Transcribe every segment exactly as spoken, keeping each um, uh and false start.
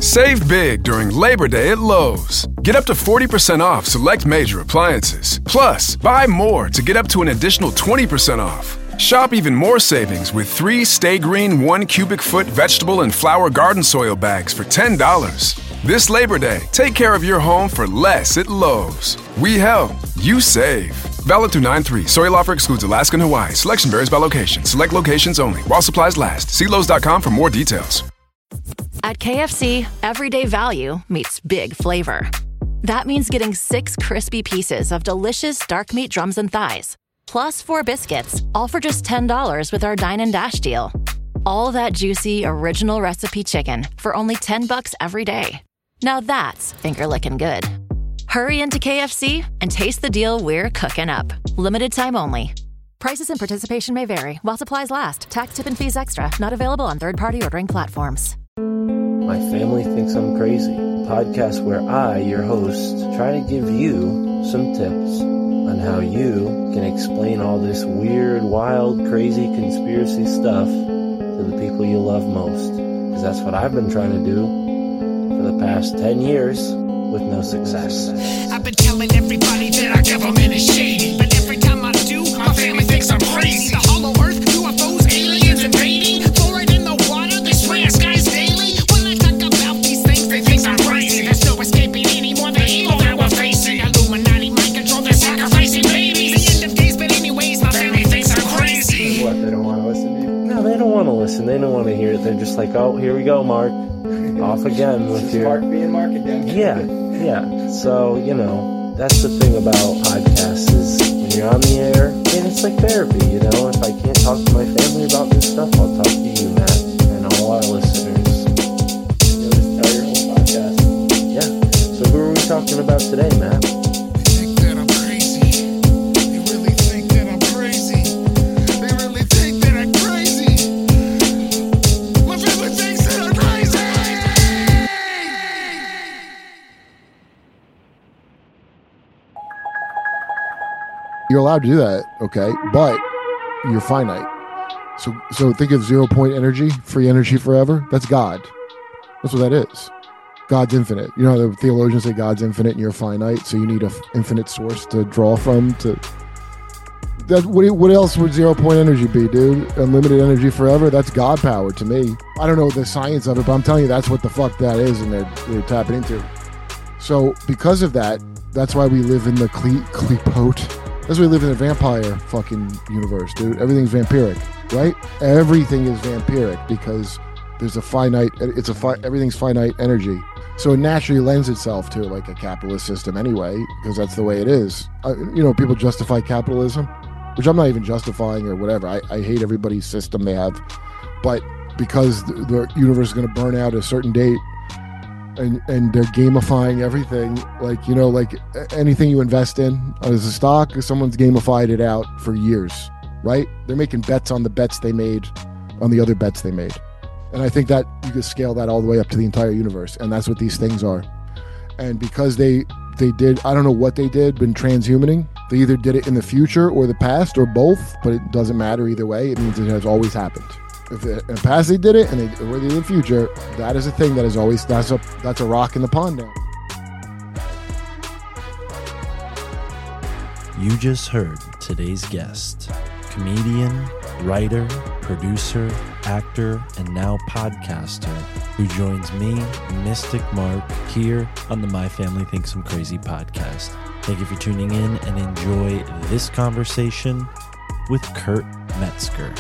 Save big during Labor Day at Lowe's. Get up to forty percent off select major appliances. Plus, buy more to get up to an additional twenty percent off. Shop even more savings with three Stay Green one cubic foot vegetable and flower garden soil bags for ten dollars. This Labor Day, take care of your home for less at Lowe's. We help, you save. Valid through nine three. Soil offer excludes Alaska and Hawaii. Selection varies by location. Select locations only. While supplies last. See Lowe's dot com for more details. At K F C, everyday value meets big flavor. That means getting six crispy pieces of delicious dark meat drums and thighs, plus four biscuits, all for just ten dollars with our Dine and Dash deal. All that juicy, original recipe chicken for only ten bucks every day. Now that's finger-licking good. Hurry into K F C and taste the deal we're cooking up. Limited time only. Prices and participation may vary while supplies last. Tax, tip, and fees extra. Not available on third-party ordering platforms. My Family Thinks I'm Crazy, a podcast where I, your host, try to give you some tips on how you can explain all this weird, wild, crazy conspiracy stuff to the people you love most. Because that's what I've been trying to do for the past ten years with no success. I've been telling everybody that our government is shady, but every time I do, my family thinks I'm crazy. The hollow earth, U F Os, aliens invading, fluoride in the water, they spray our skies daily. When I talk about these things, they think I'm crazy. There's no escaping anymore the evil that we're facing. Illuminati mind control, they're sacrificing babies. The end of days, but anyways, my family thinks I'm crazy. What, they don't want to listen to you? No, they don't want to listen. They don't want to hear it. They're just like, oh, here we go, Mark. Off again with your... Mark being Mark again. Yeah, yeah. So, you know, that's the thing about podcasts is when you're on the air, and it's like therapy, you know? If I can't talk to my family about this stuff, I'll talk to you, Matt, and all our listeners. You'll just tell your whole podcast. Yeah. So who are we talking about today, Matt? They think that I'm crazy. They really think that I'm crazy. They really think that I'm crazy. My family thinks that I'm crazy. You're allowed to do that, okay, but you're finite. So so think of zero point energy, free energy forever. That's God. That's what that is. God's infinite. You know, the theologians say God's infinite and you're finite, so you need an infinite source to draw from. To that, what, what else would zero point energy be, dude? Unlimited energy forever? That's God power to me. I don't know the science of it, but I'm telling you that's what the fuck that is, and they're, they're tapping into. So because of that, that's why we live in the cle- Klepote. That's why we live in a vampire fucking universe, dude. Everything's vampiric, right? Everything is vampiric because there's a finite, it's a fi- everything's finite energy. So it naturally lends itself to like a capitalist system anyway, because that's the way it is. Uh, you know, people justify capitalism, which I'm not even justifying or whatever. I, I hate everybody's system they have. But because the, the universe is going to burn out at a certain date, And, and they're gamifying everything, like, you know, like anything you invest in as a stock, someone's gamified it out for years, right? They're making bets on the bets they made on the other bets they made. And I think that you could scale that all the way up to the entire universe. And that's what these things are. And because they they did, I don't know what they did, been transhumaning. They either did it in the future or the past or both, but it doesn't matter either way. It means it has always happened. If in the past they did it, and they or they did in the future, that is a thing that is always that's a that's a rock in the pond now. You just heard today's guest, comedian, writer, producer, actor, and now podcaster, who joins me, Mystic Mark, here on the My Family Thinks I'm Crazy podcast. Thank you for tuning in and enjoy this conversation with Kurt Metzger.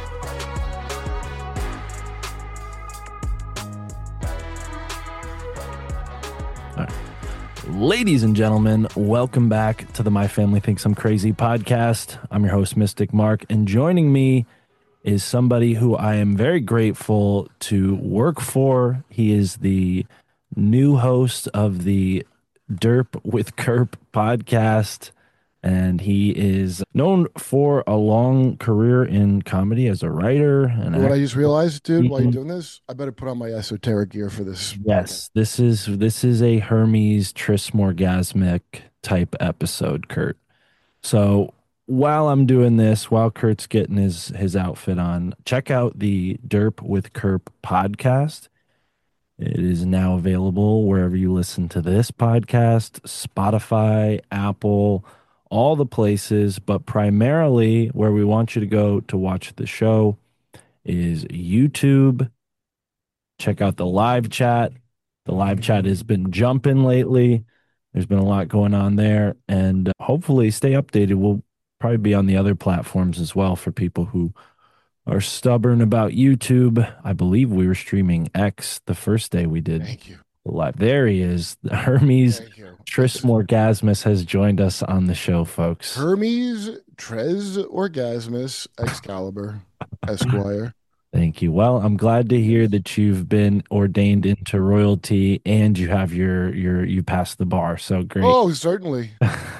Ladies and gentlemen, welcome back to the My Family Thinks I'm Crazy podcast. I'm your host, Mystic Mark, and joining me is somebody who I am very grateful to work for. He is the new host of the Derp with Kerp podcast, and he is known for a long career in comedy as a writer. And What act- I just realized, dude, while you're doing this, I better put on my esoteric gear for this. Yes, this is this is a Hermes Trismorgasmic type episode, Kurt. So while I'm doing this, while Kurt's getting his his outfit on, check out the Derp with Kerp podcast. It is now available wherever you listen to this podcast, Spotify, Apple, all the places, but primarily where we want you to go to watch the show is YouTube. Check out the live chat. The live chat has been jumping lately. There's been a lot going on there, and uh, hopefully stay updated. We'll probably be on the other platforms as well for people who are stubborn about YouTube. I believe we were streaming X the first day we did Thank you. the live. There he is. Hermes Thank you. Trismorgasmus has joined us on the show, folks. Hermes Tres Orgasmus Excalibur Esquire. Thank you. Well, I'm glad to hear that you've been ordained into royalty and you have your your you passed the bar. So great. Oh, certainly.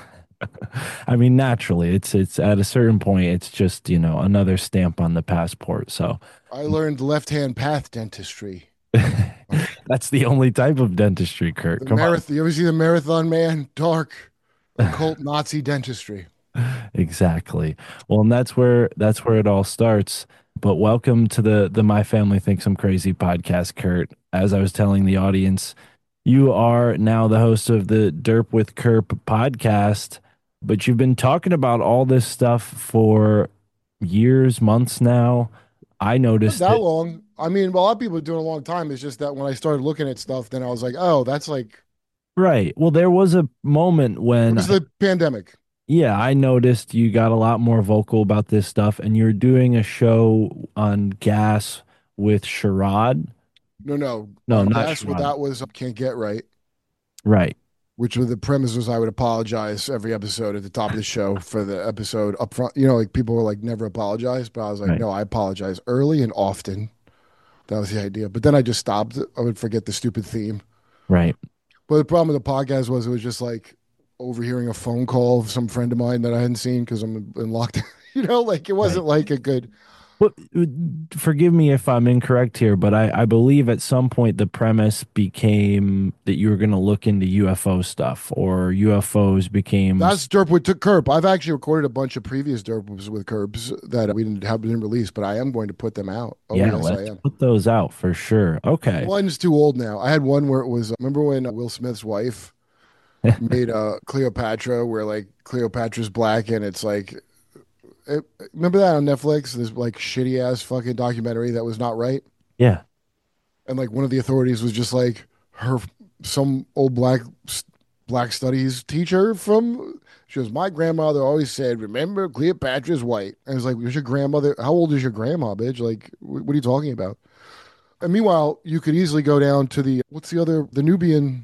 I mean, naturally, it's it's at a certain point, it's just, you know, another stamp on the passport. So I learned left-hand path dentistry. that's the only type of dentistry, Kurt. The Come marathon. You ever see the Marathon Man? Dark, occult Nazi dentistry. on. Exactly. Well, and that's where that's where it all starts. But welcome to the the My Family Thinks I'm Crazy podcast, Kurt. As I was telling the audience, you are now the host of the Derp with Kerp podcast, but you've been talking about all this stuff for years, months now. I Not noticed that that, long. I mean, a lot of people are doing a long time. It's just that when I started looking at stuff, then I was like, oh, that's like, right. Well, there was a moment it when, was the pandemic. yeah, I noticed you got a lot more vocal about this stuff, and you're doing a show on gas with Sherrod. No, no. No, Um, not That's what Sherrod. that was. Can't get right. Right. Which were the premise was I would apologize every episode at the top of the show for the episode up front. You know, like people were like, never apologize. But I was like, Right. no, I apologize early and often. That was the idea. But then I just stopped. I would forget the stupid theme. Right. But the problem with the podcast was it was just like overhearing a phone call of some friend of mine that I hadn't seen because I'm in lockdown. You know, like it wasn't like a good. Well, forgive me if I'm incorrect here, but I, I believe at some point the premise became that you were going to look into U F O stuff, or U F Os became. That's Derp with Curb. I've actually recorded a bunch of previous Derps with Curbs that we didn't have been released, but I am going to put them out. Oh, yeah, yes, I let's am. put those out for sure. Okay. One's too old now. I had one where it was, remember when Will Smith's wife made uh, Cleopatra, where like Cleopatra's black and it's like, it, remember that on Netflix? This like shitty ass fucking documentary that was not right. Yeah. And like one of the authorities was just like her, some old black black studies teacher from, she goes, my grandmother always said, remember Cleopatra's white. And I was like, was your grandmother, how old is your grandma, bitch? Like, wh- what are you talking about? And meanwhile, you could easily go down to the, what's the other, the Nubian,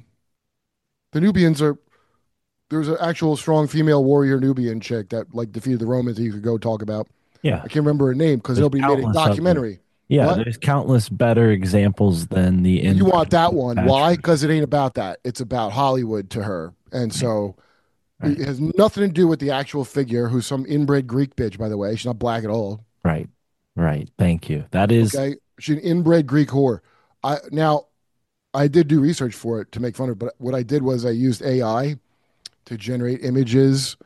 the Nubians are, there's an actual strong female warrior Nubian chick that like defeated the Romans that you could go talk about. Yeah. I can't remember her name because There's nobody made a countless of them. documentary. Yeah. What? There's countless better examples than the. You in- want that one. Patrick. Why? Because it ain't about that. It's about Hollywood to her. And so Right. it has nothing to do with the actual figure, who's some inbred Greek bitch, by the way. She's not black at all. Right. Right. Thank you. That is. Okay. She's an inbred Greek whore. I now I did do research for it to make fun of it, but what I did was I used A I to generate images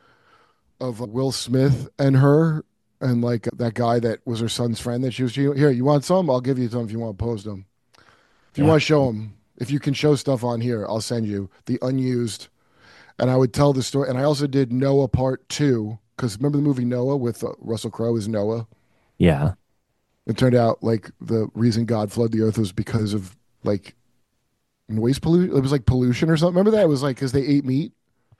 of Will Smith and her and like that guy that was her son's friend that she was here. You want some? I'll give you some if you want to post them. If you Yeah. want to show them, if you can show stuff on here, I'll send you the unused. And I would tell the story. And I also did Noah Part Two because remember the movie Noah with uh, Russell Crowe as Noah. Yeah. It turned out like the reason God flooded the earth was because of like noise pollution. It was like pollution or something. Remember that? It was like because they ate meat.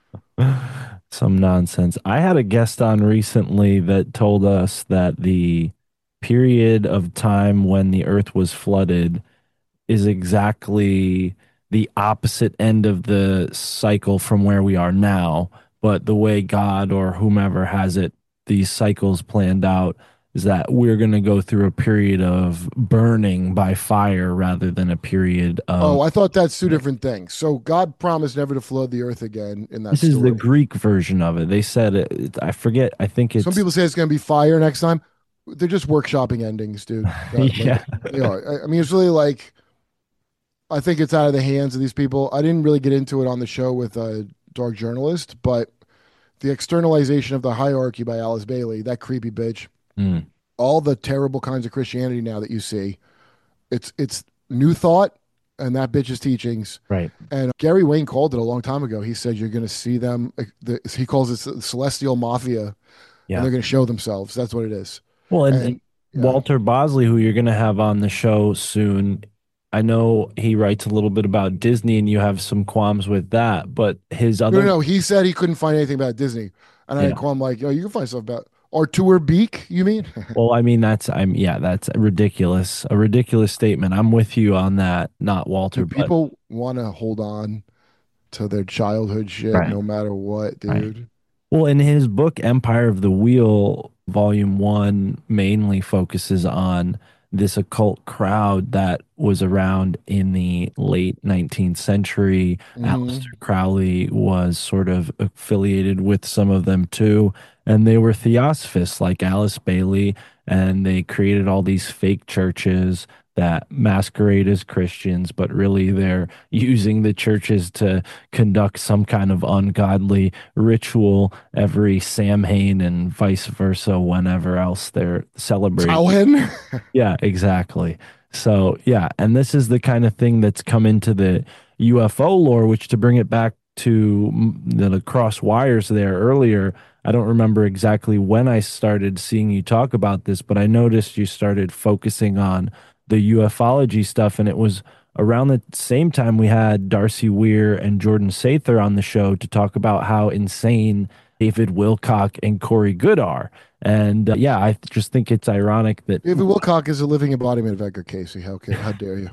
Some nonsense. I had a guest on recently that told us that the period of time when the earth was flooded is exactly the opposite end of the cycle from where we are now. But the way God or whomever has it, these cycles planned out is that we're going to go through a period of burning by fire rather than a period of. Oh, I thought that's two different things. So God promised never to flood the earth again in that this is story. the Greek version of it. They said it. I forget. I think it's. Some people say it's going to be fire next time. They're just workshopping endings, dude. Uh, like, Yeah. you know, I, I mean, it's really like, I think it's out of the hands of these people. I didn't really get into it on the show with a dark journalist, but the externalization of the hierarchy by Alice Bailey, that creepy bitch, Mm. all the terrible kinds of Christianity now that you see, it's it's New Thought and that bitch's teachings. Right. And Gary Wayne called it a long time ago. He said you're going to see them. uh, The, he calls it the celestial mafia, and Yeah. they're going to show themselves. That's what it is. Well, and, And and yeah. Walter Bosley, who you're going to have on the show soon, I know he writes a little bit about Disney, and you have some qualms with that. But his no, other, no, no, he said he couldn't find anything about Disney, and I Yeah. call him like, yo, you can find stuff about Artur Beek. You mean? well, I mean, that's I'm yeah, that's ridiculous, a ridiculous statement. I'm with you on that, not Walter, Dude, but people want to hold on to their childhood shit Right. no matter what, dude. Right. Well, in his book, Empire of the Wheel, Volume One mainly focuses on this occult crowd that was around in the late nineteenth century. Mhm. Aleister Crowley was sort of affiliated with some of them too. And they were theosophists like Alice Bailey, and they created all these fake churches that masquerade as Christians, but really they're using the churches to conduct some kind of ungodly ritual every Samhain and vice versa whenever else they're celebrating. Samhain? Yeah, exactly. So, yeah, and this is the kind of thing that's come into the U F O lore, which to bring it back to mm, the cross wires there earlier, I don't remember exactly when I started seeing you talk about this, but I noticed you started focusing on the ufology stuff, and it was around the same time we had Darcy Weir and Jordan Sather on the show to talk about how insane David Wilcock and Corey Good are. And uh, yeah, I just think it's ironic that David Wilcock is a living embodiment of Edgar Casey. How can, how dare you?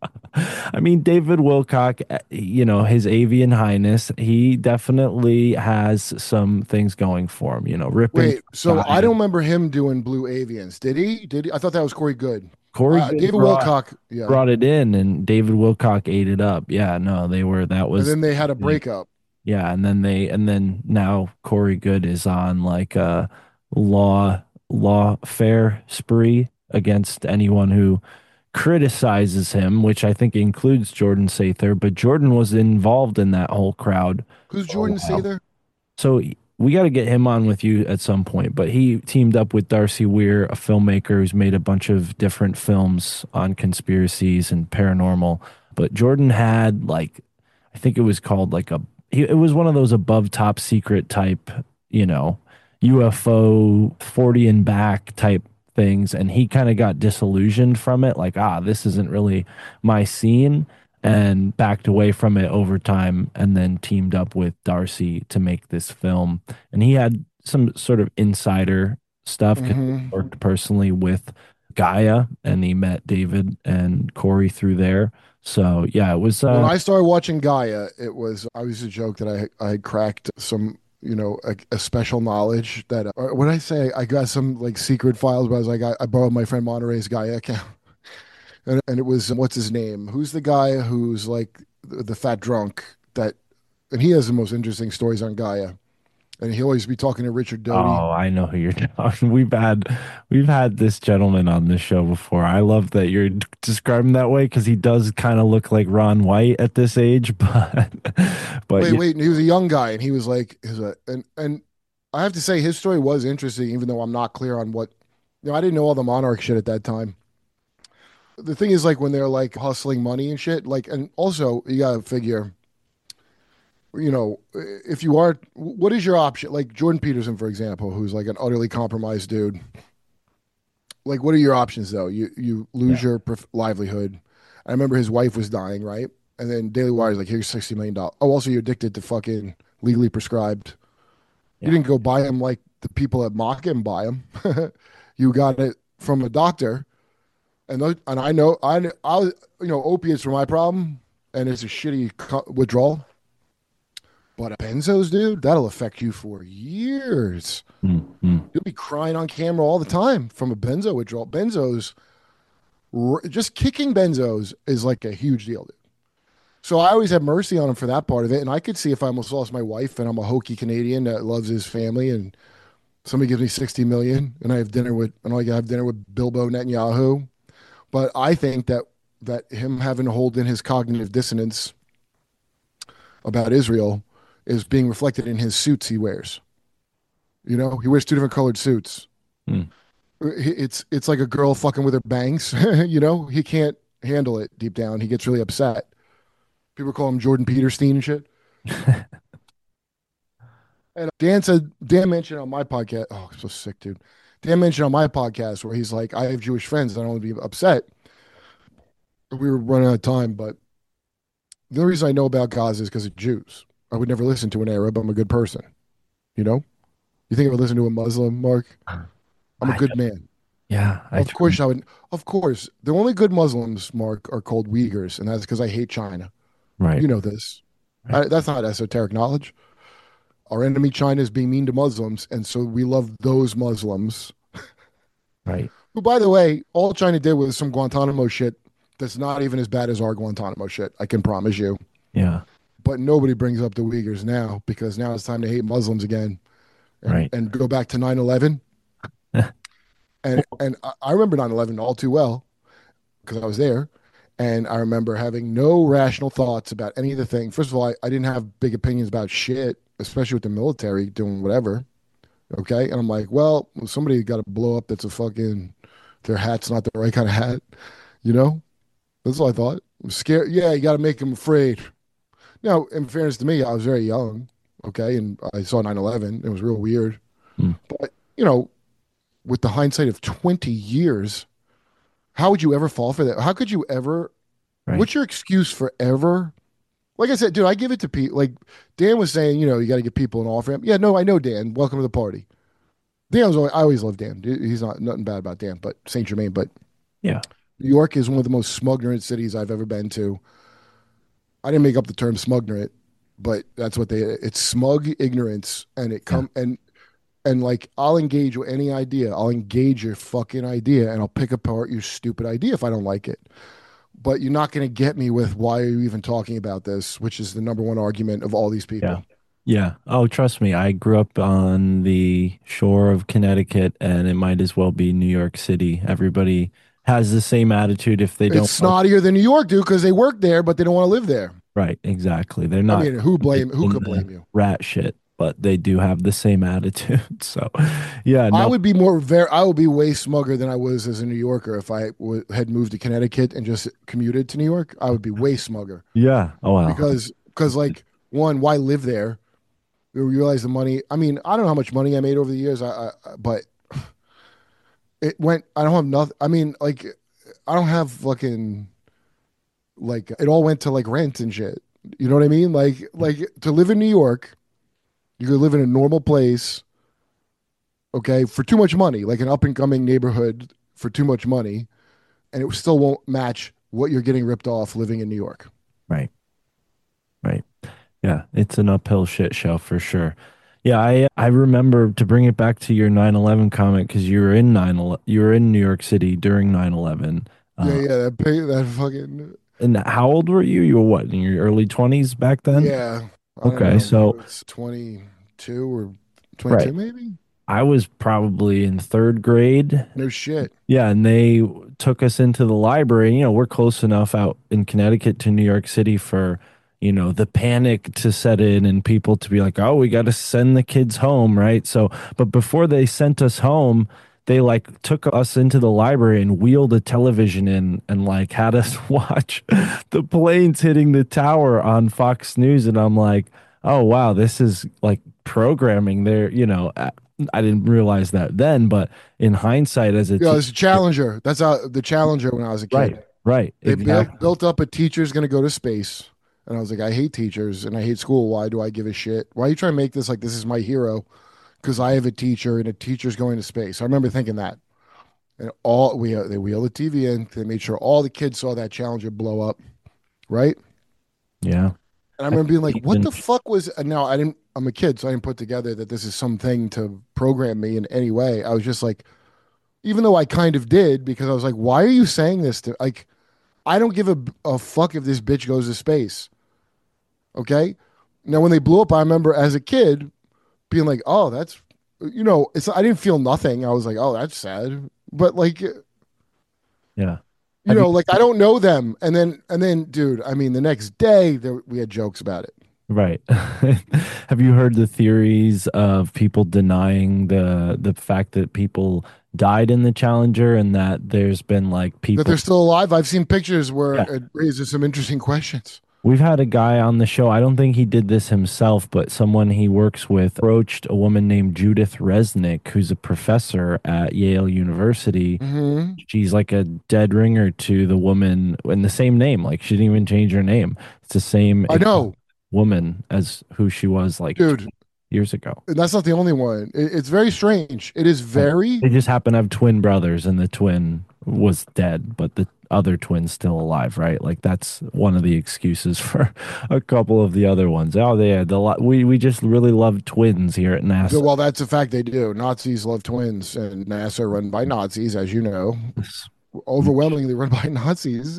I mean, David Wilcock, uh, you know, his avian highness, he definitely has some things going for him, you know, ripping. Wait, so Gaia. I don't remember him doing Blue Avians. Did he? Did he? I thought that was Corey Good. Corey Uh, Good David brought, Wilcock, yeah. brought it in, and David Wilcock ate it up. Yeah, no, they were, that And was, then they had a breakup. yeah. And then they, and then now Corey Good is on like a law, law fair spree against anyone who criticizes him, which I think includes Jordan Sather, but Jordan was involved in that whole crowd. Who's Jordan Oh, wow. Sather? So we got to get him on with you at some point, but he teamed up with Darcy Weir, a filmmaker who's made a bunch of different films on conspiracies and paranormal. But Jordan had like, I think it was called like a, he, it was one of those above top secret type, you know, U F O forty and back type things. And he kind of got disillusioned from it. Like, ah, this isn't really my scene, and backed away from it over time, and then teamed up with Darcy to make this film. And he had some sort of insider stuff 'cause Mhm. he worked personally with Gaia, and he met David and Corey through there. So yeah, it was uh, When I started watching Gaia, it was I was a joke that I I had cracked some, you know, a, a special knowledge that uh, what did I say? I got some like secret files, but I was like I, I borrowed my friend Monterey's Gaia account. And, and it was, what's his name? Who's the guy who's like the, the fat drunk that, and he has the most interesting stories on Gaia. And he always be talking to Richard Doty. oh, I know who you're talking. We've had we've had this gentleman on this show before. I love that you're d- describing that way because he does kind of look like Ron White at this age, but but wait, yeah, wait, and he was a young guy, and he was like, his, uh, and and I have to say his story was interesting, even though I'm not clear on what, you know, I didn't know all the Monarch shit at that time. The thing is, like when they're like hustling money and shit, like, and also you gotta figure, you know, if you are, what is your option? Like Jordan Peterson, for example, who's like an utterly compromised dude. Like, what are your options though? You you lose Yeah. your prof- livelihood. I remember his wife was dying, right? And then Daily Wire's like, here's sixty million dollars. Oh, also you're addicted to fucking legally prescribed. Yeah. You didn't go buy them like the people at mock him buy them. You got it from a doctor. And those, and I know I I was, you know, opiates were my problem, and it's a shitty co- withdrawal. But benzos, dude, that'll affect you for years. Mm-hmm. You'll be crying on camera all the time from a benzo withdrawal. Benzos, r- just kicking benzos is like a huge deal, dude. So I always have mercy on him for that part of it. And I could see if I almost lost my wife and I'm a hokey Canadian that loves his family, and somebody gives me sixty million and I have dinner with, and I have dinner with Bilbo Netanyahu. But I think that that him having to hold in his cognitive dissonance about Israel is being reflected in his suits he wears. You know, he wears two different colored suits. Hmm. It's it's like a girl fucking with her bangs. You know, he can't handle it deep down. He gets really upset. People call him Jordan Peterstein and shit. And Dan said, Dan mentioned on my podcast, oh, I'm so sick, dude. Dan mentioned on my podcast where he's like, I have Jewish friends. I don't want to be upset. We were running out of time, but the only reason I know about Gaza is because of Jews. I would never listen to an Arab. I'm a good person. You know? You think I would listen to a Muslim, Mark? I'm a I- good man. Yeah. I Of course I would. Of course. The only good Muslims, Mark, are called Uyghurs, and that's because I hate China. Right. You know this. Right. I, that's not esoteric knowledge. Our enemy China is being mean to Muslims, and so we love those Muslims. Right. Who, by the way, all China did was some Guantanamo shit that's not even as bad as our Guantanamo shit, I can promise you. Yeah. But nobody brings up the Uyghurs now because now it's time to hate Muslims again and, Right. and go back to nine eleven. and and I- I remember nine eleven all too well because I was there. And I remember having no rational thoughts about any of the things. First of all, I, I didn't have big opinions about shit, especially with the military doing whatever. Okay. And I'm like, well, somebody got to blow up that's a fucking, their hat's not the right kind of hat. You know? That's all I thought. I'm scared. Yeah, you got to make them afraid. Now, in fairness to me, I was very young. Okay. And I saw nine eleven. It was real weird. Mm. But, you know, with the hindsight of twenty years, how would you ever fall for that? How could you ever? Right. What's your excuse for ever? Like I said, dude, I give it to people. Like Dan was saying, you know, you got to get people an off ramp. Yeah, no, I know Dan. Welcome to the party. Dan was always, I always love Dan. He's not nothing bad about Dan, but Saint Germain. But Yeah. New York is one of the most smugnerant cities I've ever been to. I didn't make up the term smugnerant, but that's what they. It's smug ignorance, and it come and and like I'll engage with any idea. I'll engage your fucking idea, and I'll pick apart your stupid idea if I don't like it. But you're not going to get me with why are you even talking about this, which is the number one argument of all these people. Yeah. Yeah. Oh, trust me. I grew up on the shore of Connecticut, and it might as well be New York City. Everybody has the same attitude if they don't. It's snottier than New York, dude, because they work there, but they don't want to live there. Right. Exactly. They're not. I mean, who blame? Who in could the blame you? Rat shit, but they do have the same attitude. So, yeah. I No, would be more very. I would be way smugger than I was as a New Yorker if I w- had moved to Connecticut and just commuted to New York. I would be way smugger yeah. Oh, wow. because because like one, why live there? We realize the money. I mean, I don't know how much money I made over the years. I, I but it went. I don't have nothing. I mean, like I don't have fucking like it all went to like rent and shit. You know what I mean? Like like to live in New York, you could live in a normal place, okay, for too much money, like an up and coming neighborhood for too much money, and it still won't match what you're getting ripped off living in New York. Right. Right. Yeah, it's an uphill shit show for sure. Yeah, I I remember to bring it back to your nine eleven comment because you were in nine eleven, you were in New York City during nine eleven. Uh, yeah, yeah, that pay, that fucking And how old were you? You were what, in your early twenties back then? yeah. I don't Okay, know, so- it's twenty-two or twenty-two, Right. maybe. I was probably in third grade. No shit. Yeah, and they took us into the library. You know, we're close enough out in Connecticut to New York City for, you know, the panic to set in and people to be like, oh, we got to send the kids home, right? So, but before they sent us home, they like took us into the library and wheeled a television in and like had us watch the planes hitting the tower on Fox News. And I'm like, oh, wow, this is like programming there. You know, I I didn't realize that then, but in hindsight, as a Yeah, te- it's a Challenger. That's how the Challenger when I was a kid. right, right, They exactly. built, built up a teacher's going to go to space. And I was like, I hate teachers and I hate school. Why do I give a shit? Why are you trying to make this like this is my hero? Because I have a teacher and a teacher's going to space. I remember thinking that. And all we they wheeled the T V in. They made sure all the kids saw that Challenger blow up. Right? Yeah. And I remember being like, what even- the fuck was and now I didn't I'm a kid, so I didn't put together that this is something to program me in any way. I was just like, even though I kind of did, because I was like, why are you saying this to like I don't give a, a fuck if this bitch goes to space. Okay. Now, when they blew up, I remember as a kid being like, oh, that's, you know, it's, I didn't feel nothing. I was like, oh, that's sad. But like, you Yeah. know, Have you- like I don't know them. And then, and then, dude, I mean, the next day there, we had jokes about it. Right. Have you heard the theories of people denying the the fact that people died in the Challenger, and that there's been like That people. they're still alive. I've seen pictures where Yeah. it raises some interesting questions. We've had a guy on the show. I don't think he did this himself, but someone he works with approached a woman named Judith Resnick, who's a professor at Yale University. Hmm. She's like a dead ringer to the woman in the same name. Like she didn't even change her name. It's the same I know, woman as who she was like dude. years ago. And that's not the only one. It, it's very strange. It is very. They just happen to have twin brothers, and the twin was dead, but the other twin's still alive, right? Like that's one of the excuses for a couple of the other ones. Oh, they had the lot. We we just really love twins here at NASA. Well, that's a fact they do. Nazis love twins, and NASA run by Nazis, as you know, overwhelmingly run by Nazis.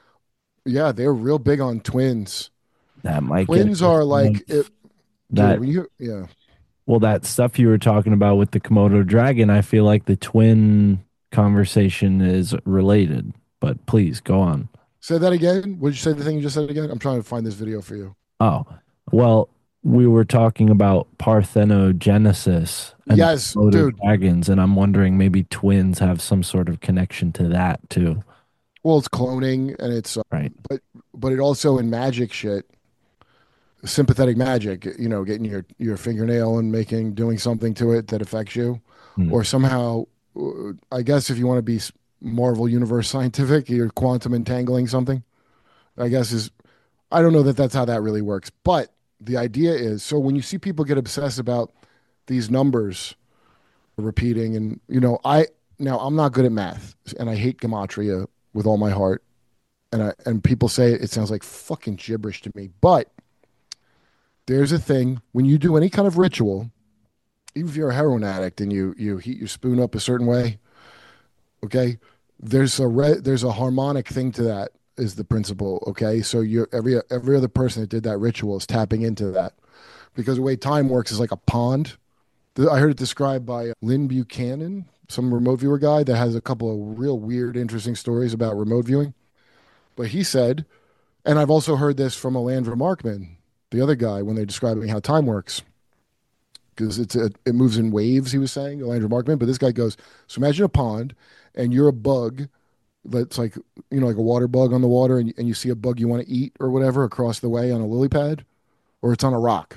Yeah, they're real big on twins. That might get Twins are like it, that. dude, when you, yeah. Well, that stuff you were talking about with the Komodo dragon, I feel like the twin conversation is related. But please go on. Say that again. Would you say the thing you just said again? I'm trying to find this video for you. Oh, well, we were talking about parthenogenesis and Yes, Komodo dude. dragons, and I'm wondering maybe twins have some sort of connection to that too. Well, it's cloning, and it's uh, Right. but but it also in magic shit, sympathetic magic. You know, getting your your fingernail and making doing something to it that affects you, Hmm. or somehow, uh, I guess if you want to be s- Marvel Universe scientific, you're quantum entangling something. I guess is I don't know that that's how that really works, but the idea is so when you see people get obsessed about these numbers repeating, and you know, I now I'm not good at math, and I hate gematria with all my heart, and I and people say it, it sounds like fucking gibberish to me, but there's a thing when you do any kind of ritual, even if you're a heroin addict and you you heat your spoon up a certain way, okay, there's a re, there's a harmonic thing to that is the principle, okay? So you're every every other person that did that ritual is tapping into that because the way time works is like a pond. The- I heard it described by uh, Lynn Buchanan, some remote viewer guy that has a couple of real weird, interesting stories about remote viewing. But he said, and I've also heard this from Alandra Markman, the other guy, when they're describing how time works, because it's a, it moves in waves. He was saying Alandra Markman, but this guy goes, so imagine a pond, and you're a bug that's like you know like a water bug on the water, and, and you see a bug you want to eat or whatever across the way on a lily pad, or it's on a rock.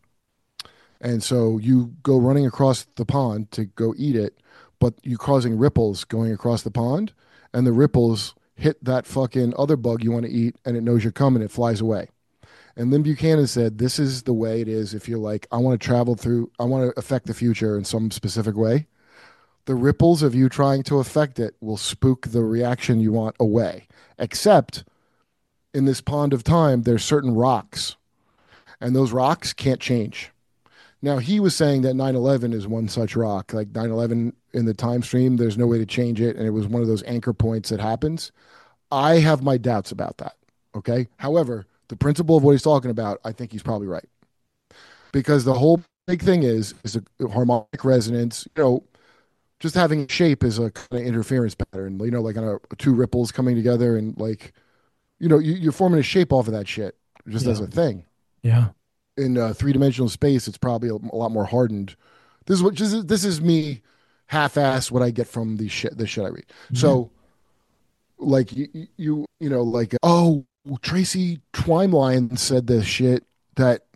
And so you go running across the pond to go eat it, but you're causing ripples going across the pond, and the ripples hit that fucking other bug you want to eat, and it knows you're coming, it flies away. And Lynn Buchanan said, this is the way it is if you're like, I want to travel through, I want to affect the future in some specific way. The ripples of you trying to affect it will spook the reaction you want away. Except in this pond of time, there's certain rocks, and those rocks can't change. Now, he was saying that nine eleven is one such rock. Like nine eleven in the time stream, there's no way to change it. And it was one of those anchor points that happens. I have my doubts about that. Okay. However, the principle of what he's talking about, I think he's probably right. Because the whole big thing is, is a harmonic resonance, you know, just having a shape is a kind of interference pattern, you know, like on a, two ripples coming together and like, you know, you, you're forming a shape off of that shit just Yeah. as a thing. Yeah. In uh, three-dimensional space, it's probably a, a lot more hardened. This is what just this is me half-ass what I get from the shit the shit I read. Mm-hmm. So, like you, you you know like oh Tracy Twimeline said this shit that.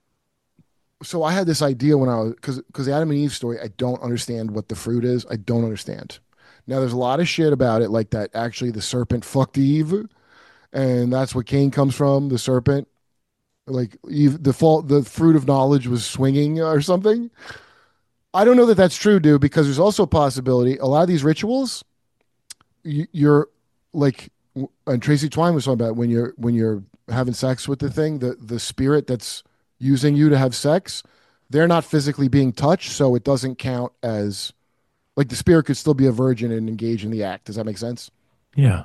So I had this idea when I was because because the Adam and Eve story, I don't understand what the fruit is. I don't understand. Now there's a lot of shit about it, like that. Actually, the serpent fucked Eve, and that's what Cain comes from. The serpent. Like Eve, the fault, the fruit of knowledge was swinging or something. I don't know that that's true, dude, because there's also a possibility. A lot of these rituals, you, you're like, and Tracy Twine was talking about when you're when you're having sex with the thing, the the spirit that's using you to have sex, they're not physically being touched, so it doesn't count as like the spirit could still be a virgin and engage in the act. Does that make sense? Yeah.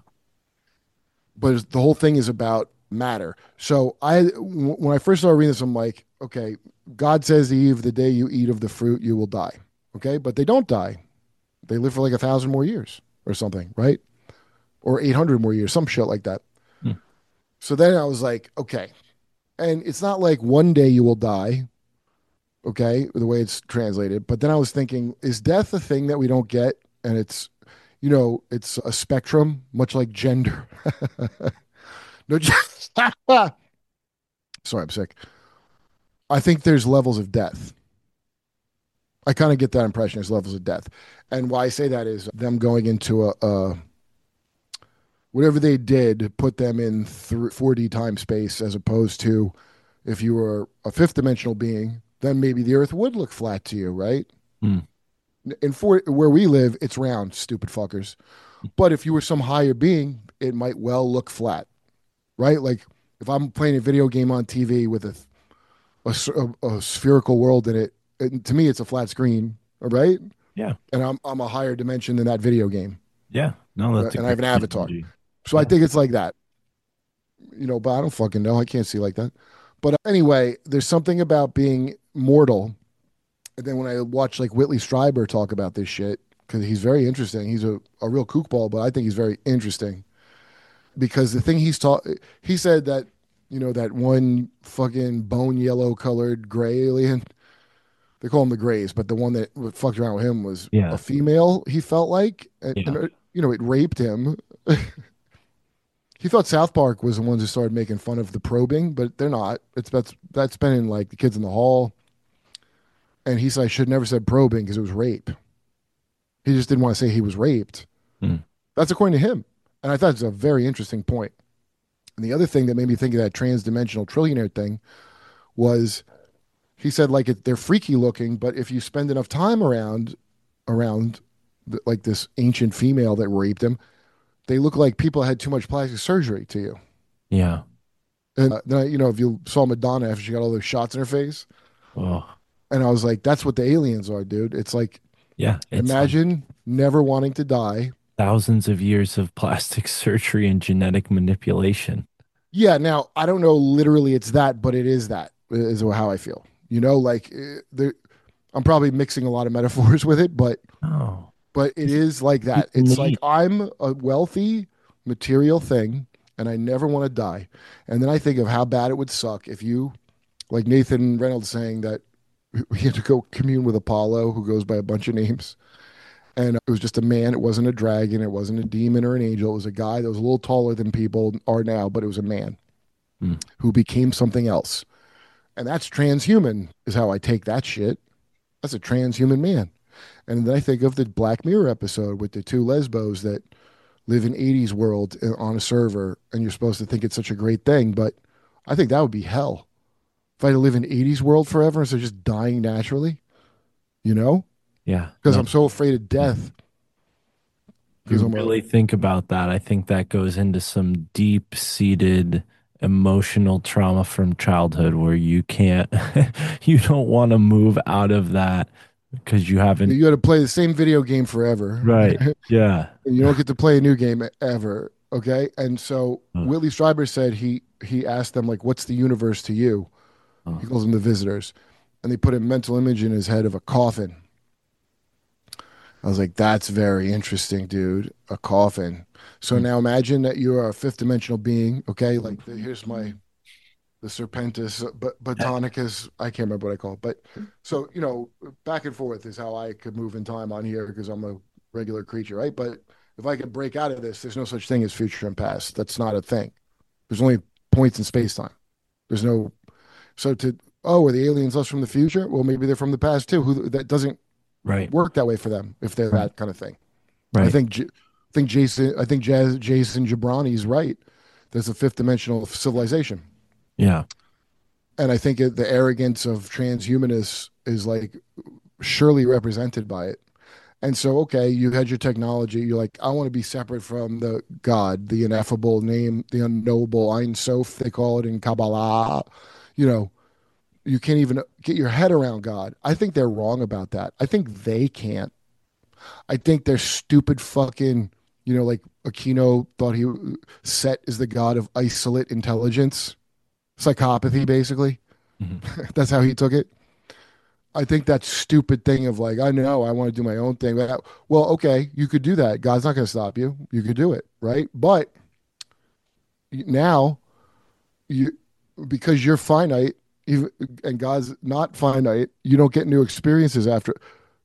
But the whole thing is about matter. So I, w- when I first started reading this, I'm like, okay, God says to Eve, the day you eat of the fruit, you will die. Okay. But they don't die. They live for like a thousand more years or something, right? Or eight hundred more years, some shit like that. Hmm. So then I was like, okay. And it's not like one day you will die. Okay. The way it's translated. But then I was thinking, is death a thing that we don't get and it's, you know, it's a spectrum, much like gender. No, just, sorry, I'm sick. I think there's levels of death. I kind of get that impression. There's levels of death, and why I say that is them going into a, a whatever they did put them in th- four D time space, as opposed to if you were a fifth dimensional being, then maybe the Earth would look flat to you, right? Mm. In four, where we live, it's round, stupid fuckers. But if you were some higher being, it might well look flat, right? Like if I'm playing a video game on T V with a a, s- a- a spherical world in it, it, to me it's a flat screen, all right? Yeah. And I'm I'm a higher dimension than that video game, Yeah. No, uh, that's a and I have an great avatar. analogy. So I Yeah. think it's like that, you know. But I don't fucking know. I can't see like that. But anyway, there's something about being mortal. And then when I watch like Whitley Strieber talk about this shit, because he's very interesting. He's a, a real kookball, but I think he's very interesting because the thing he's taught, he said that, you know, that one fucking bone yellow colored gray alien, they call him the Grays, but the one that fucked around with him was Yeah. a female, he felt like, and, Yeah. and, you know, it raped him. He thought South Park was the ones who started making fun of the probing, but they're not. It's that's that's been in like the Kids in the Hall, and he said I should never said probing because it was rape. He just didn't want to say he was raped. Mm. That's according to him, and I thought it's a very interesting point. And the other thing that made me think of that transdimensional trillionaire thing was he said like it, they're freaky looking, but if you spend enough time around around the, like this ancient female that raped him, they look like people had too much plastic surgery to you. Yeah. And uh, then, I- you know, if you saw Madonna after she got all those shots in her face, Oh, and I was like, that's what the aliens are, dude. It's like, yeah. It's like imagine never wanting to die. thousands of years of plastic surgery and genetic manipulation. Yeah, now, I don't know literally it's that, but it is that, is how I feel. You know, like, eh, there, I'm probably mixing a lot of metaphors with it, but Oh, but it is like that. It's It's like neat. I'm a wealthy material thing and I never want to die. And then I think of how bad it would suck if you, like Nathan Reynolds saying that he had to go commune with Apollo, who goes by a bunch of names. And it was just a man. It wasn't a dragon. It wasn't a demon or an angel. It was a guy that was a little taller than people are now, but it was a man Hmm. who became something else. And that's transhuman, is how I take that shit. That's a transhuman man. And then I think of the Black Mirror episode with the two lesbos that live in eighties world uh, on a server, and you're supposed to think it's such a great thing, but I think that would be hell. If I had to live in eighties world forever instead of just dying naturally, you know? Yeah. Because No, I'm so afraid of death. if you Because I'm a- really think about that, I think that goes into some deep seated emotional trauma from childhood where you can't, you don't want to move out of that because you haven't. You got to play the same video game forever. Right. Yeah. And you don't get to play a new game ever. Okay. And so Ugh. Whitley Strieber said he he asked them, like, what's the universe to you? Oh. He calls them the visitors. And they put a mental image in his head of a coffin. I was like, that's very interesting, dude. A coffin. So Hmm. now imagine that you're a fifth dimensional being. Okay. Like, the, here's my, the Serpentis, but Botanicus. I can't remember what I call it. But so, you know, back and forth is how I could move in time on here because I'm a regular creature, right? But if I could break out of this, there's no such thing as future and past. That's not a thing. There's only points in space time. There's no, so to, oh, are the aliens us from the future? Well, maybe they're from the past too. Who that doesn't Right. work that way for them if they're Right. that kind of thing. Right. I think, J- I think Jason, I think Jazz, Jason Jabrani's right. There's a fifth dimensional civilization. Yeah. And I think it, the arrogance of transhumanists is like surely represented by it. And so, okay, you had your technology. You're like, I want to be separate from the God, the ineffable name, the unknowable Ein Sof, they call it in Kabbalah. You know, you can't even get your head around God. I think they're wrong about that. I think they can't. I think they're stupid fucking, you know, like Aquino thought he Set is the God of isolate intelligence, psychopathy, basically. Mhm. That's how he took it. I think that stupid thing of like, I know I want to do my own thing. But, well, okay, you could do that. God's not going to stop you. You could do it, right? But now, you because you're finite, even, and God's not finite, you don't get new experiences after.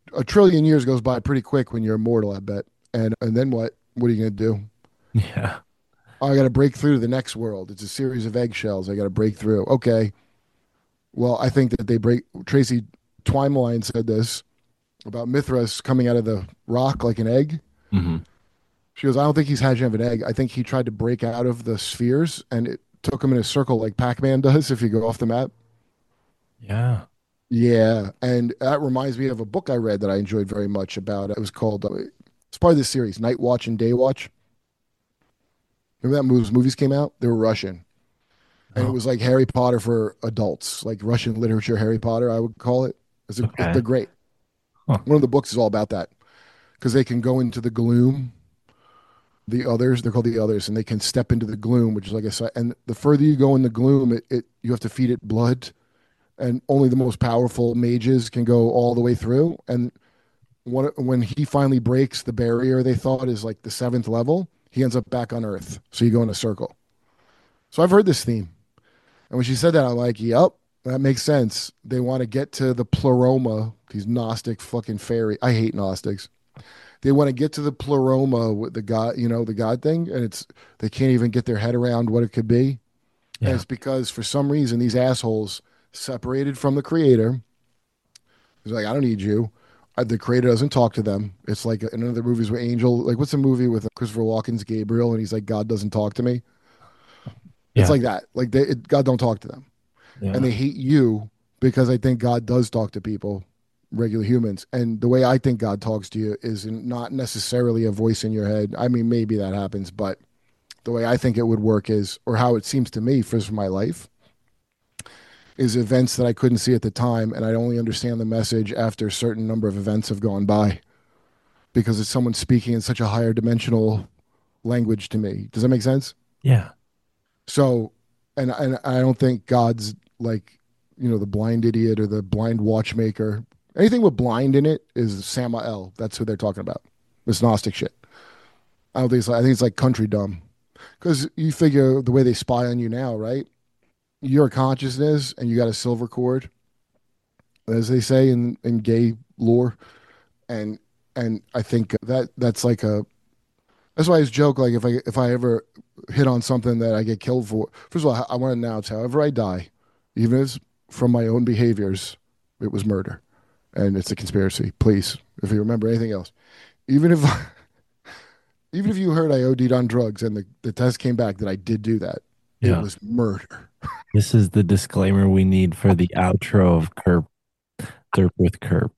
a trillion years goes by pretty quick when you're immortal, I bet. And and then what? What are you gonna do? Yeah. Oh, I got to break through to the next world. It's a series of eggshells. I got to break through. Okay. Well, I think that they break. Tracy Twimeline said this about Mithras coming out of the rock like an egg. Hmm. She goes, I don't think he's hatching out of an egg. I think he tried to break out of the spheres and it took him in a circle like Pac-Man does if you go off the map. Yeah. Yeah. And that reminds me of a book I read that I enjoyed very much about. It was called, uh, it's part of this series, Night Watch and Day Watch. Remember that movies, movies came out? They were Russian. And Oh. it was like Harry Potter for adults, like Russian literature Harry Potter, I would call it. It's a, Okay. They're great. Huh. One of the books is all about that because they can go into the gloom. The others, they're called the others, and they can step into the gloom, which is like I said. And the further you go in the gloom, it, it you have to feed it blood, and only the most powerful mages can go all the way through. And one, when he finally breaks the barrier, they thought is like the seventh level, he ends up back on Earth. So you go in a circle. So I've heard this theme, and when she said that, I'm like, yep, that makes sense. They want to get to the pleroma, these Gnostic fucking fairy. I hate Gnostics. They want to get to the pleroma with the God, you know, the God thing, and it's they can't even get their head around what it could be. Yeah. And it's because for some reason these assholes separated from the creator. He's like, I don't need you. Uh, The creator doesn't talk to them. It's like in other movies with Angel, like what's the movie with Christopher Walken's Gabriel, and he's like, God doesn't talk to me. It's Yeah. like that. Like they, it, God don't talk to them, Yeah. and they hate you because I think God does talk to people, regular humans. And the way I think God talks to you is in- not necessarily a voice in your head. I mean, maybe that happens, but the way I think it would work is, or how it seems to me for my life, is events that I couldn't see at the time, and I only understand the message after a certain number of events have gone by, because it's someone speaking in such a higher dimensional language to me. Does that make sense? Yeah. So, and and I don't think God's like, you know, the blind idiot or the blind watchmaker. Anything with blind in it is Samael. That's who they're talking about. This Gnostic shit. I don't think it's like, I think it's like country dumb. Because you figure the way they spy on you now, right? You're a consciousness and you got a silver cord, as they say in, in gay lore. And and I think that that's like a that's why I always joke, like if I if I ever hit on something that I get killed for, first of all, I want to announce however I die, even if it's from my own behaviors, it was murder. And it's a conspiracy. Please, if you remember anything else. Even if even if you heard I O D'd on drugs and the, the test came back that I did do that, Yeah. it was murder. This is the disclaimer we need for the outro of Kerp. Derp with Kerp.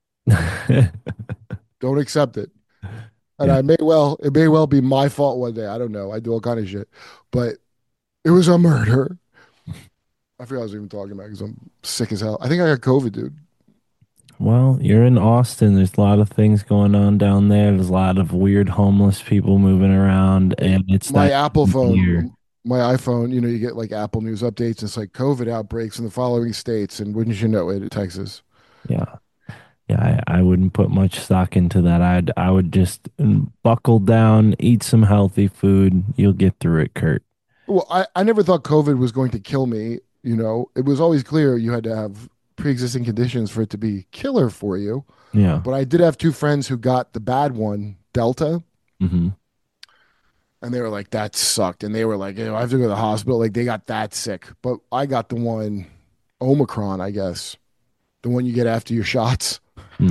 Don't accept it. And I may well, it may well be my fault one day. I don't know. I do all kind of shit, but it was a murder. I forgot what I was even talking about because I'm sick as hell. I think I got COVID, dude. Well, you're in Austin. There's a lot of things going on down there. There's a lot of weird homeless people moving around, and it's My that Apple phone, year. my iPhone, you know, you get like Apple News updates. It's like COVID outbreaks in the following states, and wouldn't you know it, Texas. Yeah. Yeah, I, I wouldn't put much stock into that. I'd I would just mm, buckle down, eat some healthy food. You'll get through it, Kurt. Well, I, I never thought COVID was going to kill me. You know, it was always clear you had to have pre-existing conditions for it to be killer for you. Yeah. But I did have two friends who got the bad one, Delta, Hmm. and they were like, that sucked. And they were like, you know, I have to go to the hospital. Like they got that sick. But I got the one, Omicron, I guess, the one you get after your shots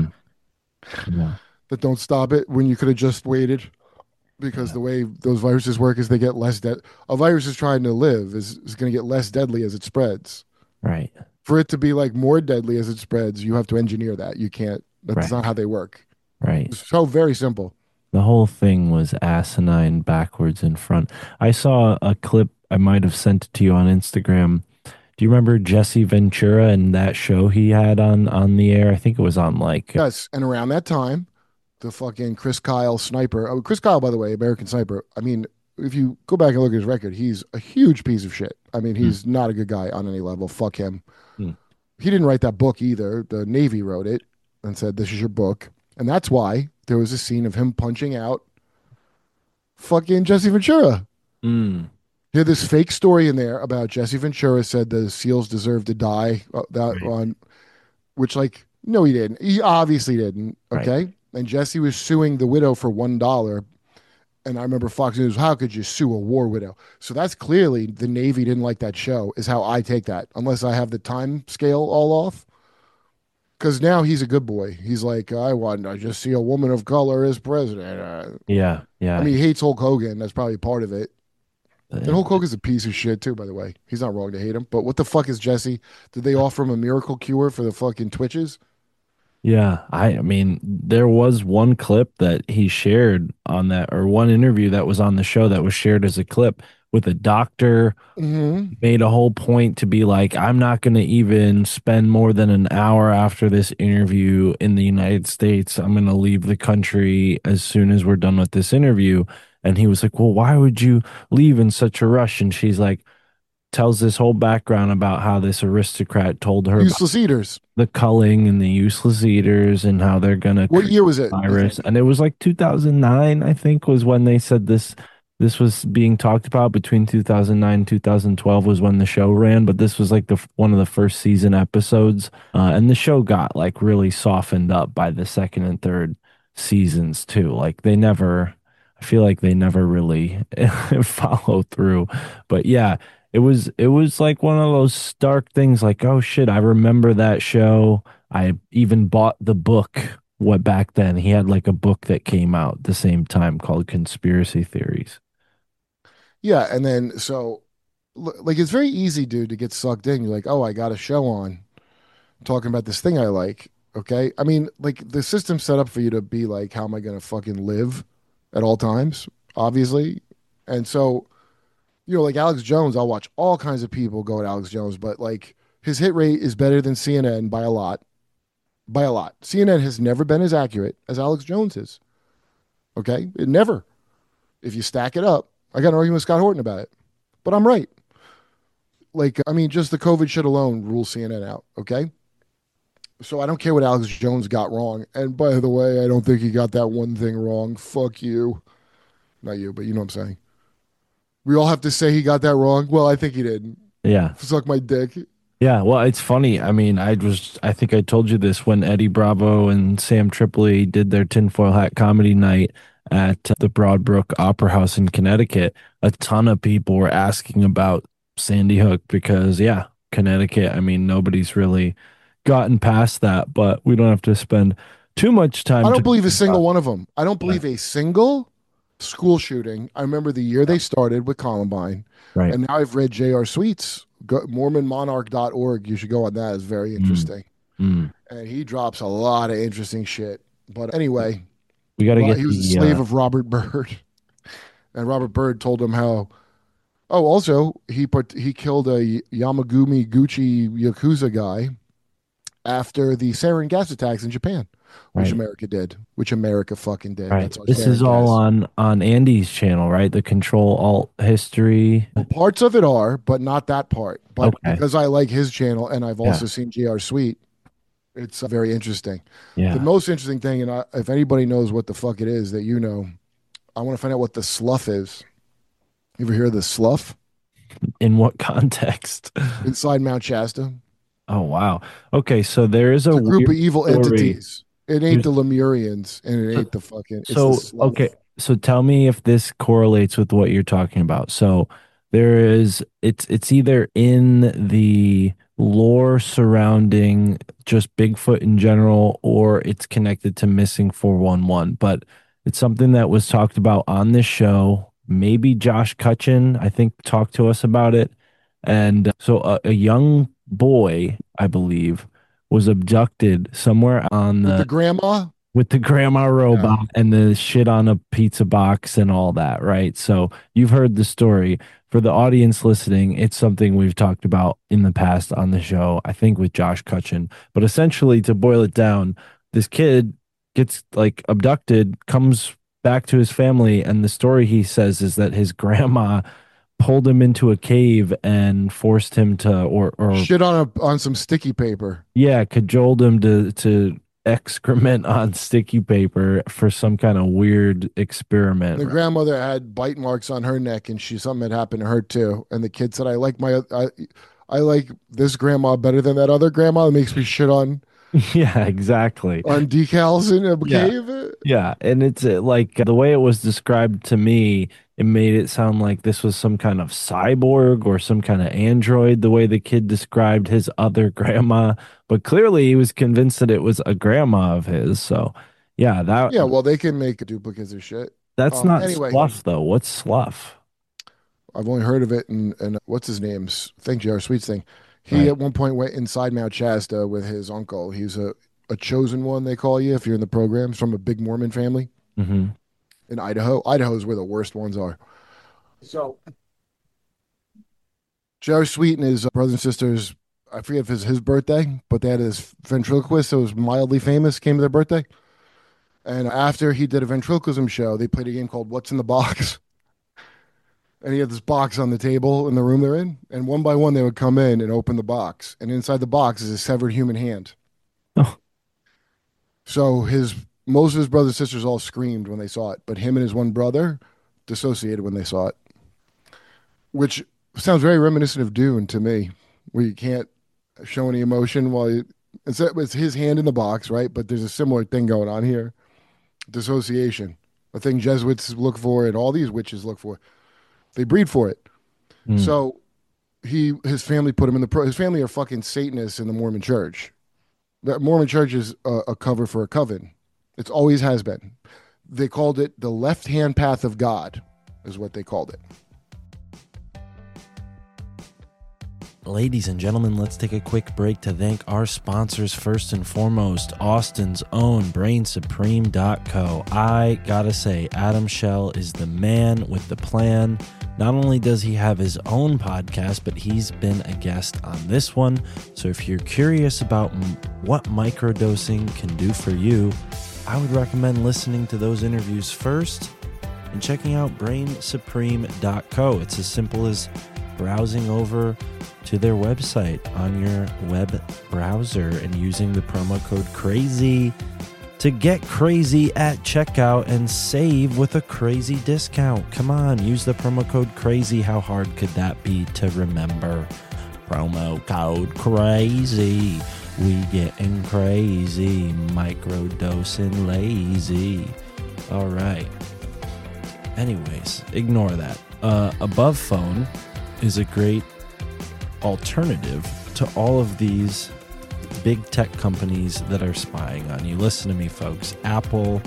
Yeah. that don't stop it when you could have just waited. Because the way those viruses work is they get less dead. A virus is trying to live is, is going to get less deadly as it spreads. Right. For it to be like more deadly as it spreads, you have to engineer that. You can't. That's Right. not how they work. Right. It's so very simple. The whole thing was asinine, backwards and front. I saw a clip. I might have sent it to you on Instagram. Do you remember Jesse Ventura and that show he had on on the air? I think it was on like Yes, and around that time, the fucking Chris Kyle sniper. Oh, Chris Kyle, by the way, American Sniper. I mean, if you go back and look at his record, he's a huge piece of shit. I mean, he's not a good guy on any level. Fuck him. Hmm. He didn't write that book either. The Navy wrote it and said, "This is your book," and that's why there was a scene of him punching out fucking Jesse Ventura. Mm. He had this fake story in there about Jesse Ventura said the SEALs deserve to die. Uh, that Right. on, which like No, he didn't. He obviously didn't. Right. Okay. And Jesse was suing the widow for one dollar. And I remember Fox News, how could you sue a war widow? So that's clearly the Navy didn't like that show, is how I take that, unless I have the time scale all off. Because now he's a good boy. He's like, I want, I just see a woman of color as president. Uh, Yeah, I yeah. mean, he hates Hulk Hogan. That's probably part of it. And Uh, Hulk Hogan's a piece of shit, too, by the way. He's not wrong to hate him. But what the fuck is Jesse? Did they offer him a miracle cure for the fucking twitches? Yeah, I, I mean, there was one clip that he shared on that, or one interview that was on the show that was shared as a clip with a doctor. Mm-hmm. Made a whole point to be like, I'm not going to even spend more than an hour after this interview in the United States. I'm going to leave the country as soon as we're done with this interview. And he was like, well, why would you leave in such a rush? And she's like, tells this whole background about how this aristocrat told her about Useless eaters. the culling and the useless eaters and how they're gonna What create year was it? a virus. And it was like two thousand nine, I think, was when they said this this was being talked about. Between two thousand nine and two thousand twelve was when the show ran, but this was like the one of the first season episodes. Uh, and the show got like really softened up by the second and third seasons too. Like they never, I feel like they never really follow through. But yeah, it was it was like one of those stark things like, oh shit, I remember that show. I even bought the book what back then. He had like a book that came out the same time called Conspiracy Theories. Yeah, and then so l- like it's very easy, dude, to get sucked in. You're like, oh, I got a show on talking about this thing I like. Okay. I mean, like the system's set up for you to be like, how am I gonna fucking live at all times? Obviously. And so, you know, like Alex Jones, I'll watch all kinds of people go at Alex Jones, but like his hit rate is better than C N N by a lot. By a lot. C N N has never been as accurate as Alex Jones is. Okay? It never. If you stack it up, I got an argument with Scott Horton about it. But I'm right. Like, I mean, just the COVID shit alone rules C N N out. Okay. So I don't care what Alex Jones got wrong. And by the way, I don't think he got that one thing wrong. Fuck you. Not you, but you know what I'm saying. We all have to say he got that wrong. Well, I think he did. Yeah. Suck my dick. Yeah, well, it's funny. I mean, I was, I think I told you this when Eddie Bravo and Sam Tripoli did their tinfoil hat comedy night at the Broadbrook Opera House in Connecticut. A ton of people were asking about Sandy Hook because, yeah, Connecticut. I mean, nobody's really gotten past that, but we don't have to spend too much time. I don't to- believe a single one of them. I don't believe a single school shooting. I remember the year they started with Columbine. Right. And now I've read J R. Sweet's Mormon Monarch dot org. You should go on that. It's very interesting. Mm. And he drops a lot of interesting shit. But anyway, We got to Ro- get he was a the, slave uh, of Robert Byrd. And Robert Byrd told him how. Oh, also, he put, he killed a Yamagumi Gucci Yakuza guy after the sarin gas attacks in Japan, which Right. America did, which America fucking did. right. That's our This sarin is all gas. on on Andy's channel, right? The Control Alt History. Parts of it are, but not that part. But Okay. because I like his channel and I've also Yeah. seen J R. Sweet, it's uh, very interesting. Yeah. The most interesting thing, and I, if anybody knows what the fuck it is that you know, I want to find out what the slough is. You ever hear of the slough In what context? inside Mount Shasta? Oh wow. Okay, so there is a, It's a group of weird evil story. entities. It ain't the Lemurians, and it ain't the fucking. It's So the slough. okay, so tell me if this correlates with what you're talking about. So there is it's it's either in the lore surrounding just Bigfoot in general, or it's connected to missing four one one. But it's something that was talked about on this show. Maybe Josh Cutchin, I think, talked to us about it. And uh, so a, a young boy, I believe, was abducted somewhere on With the the grandma. with the grandma robot and the shit on a pizza box and all that, right? So you've heard the story. For the audience listening, it's something we've talked about in the past on the show, I think with Josh Cutchin. But essentially, to boil it down, this kid gets like abducted, comes back to his family, and the story he says is that his grandma pulled him into a cave and forced him to, or or Shit on a on some sticky paper. yeah, cajoled him to to excrement on sticky paper for some kind of weird experiment. The grandmother had bite marks on her neck, and she something had happened to her too. And the kid said, "I like my I, I like this grandma better than that other grandma that makes me shit on Yeah, exactly. on decals in a Yeah. cave. Yeah, and it's uh, like the way it was described to me, it made it sound like this was some kind of cyborg or some kind of android, the way the kid described his other grandma. But clearly he was convinced that it was a grandma of his. So, yeah, that Yeah, well, they can make duplicates of shit. that's Um, not anyway, slough, though. What's slough? I've only heard of it, and and what's his name's Think J R. Sweets thing. He Right. at one point went inside Mount Shasta with his uncle. He's a a chosen one, they call you if you're in the programs, from a big Mormon family Hmm. in Idaho. Idaho's where the worst ones are. So J R. Sweet and his brothers and sisters, I forget if it's his birthday, but they had his ventriloquist that was mildly famous, came to their birthday. And after he did a ventriloquism show, they played a game called What's in the Box? And he had this box on the table in the room they're in. And one by one, they would come in and open the box. And inside the box is a severed human hand. Oh. So his most of his brothers and sisters all screamed when they saw it, but him and his one brother dissociated when they saw it, which sounds very reminiscent of Dune to me, where you can't show any emotion while you, it's, it's his hand in the box, right? But there's a similar thing going on here. Dissociation, a thing Jesuits look for and all these witches look for. They breed for it. Mm. So he, his family put him in the pro. His family are fucking Satanists in the Mormon Church. The Mormon Church is a, a cover for a coven. It's always has been. They called it the left-hand path of God, is what they called it. Ladies and gentlemen, let's take a quick break to thank our sponsors. First and foremost, Austin's own brain supreme dot co. I gotta say, Adam Shell is the man with the plan. Not only does he have his own podcast, but he's been a guest on this one. So if you're curious about m- what microdosing can do for you, I would recommend listening to those interviews first and checking out brain supreme dot co. It's as simple as browsing over to their website on your web browser and using the promo code CRAZY to get crazy at checkout and save with a crazy discount. Come on, use the promo code CRAZY. How hard could that be to remember? Promo code CRAZY. We getting crazy, microdosing lazy. All right. Anyways, ignore that. Uh, Above Phone is a great alternative to all of these big tech companies that are spying on you. Listen to me, folks. Apple,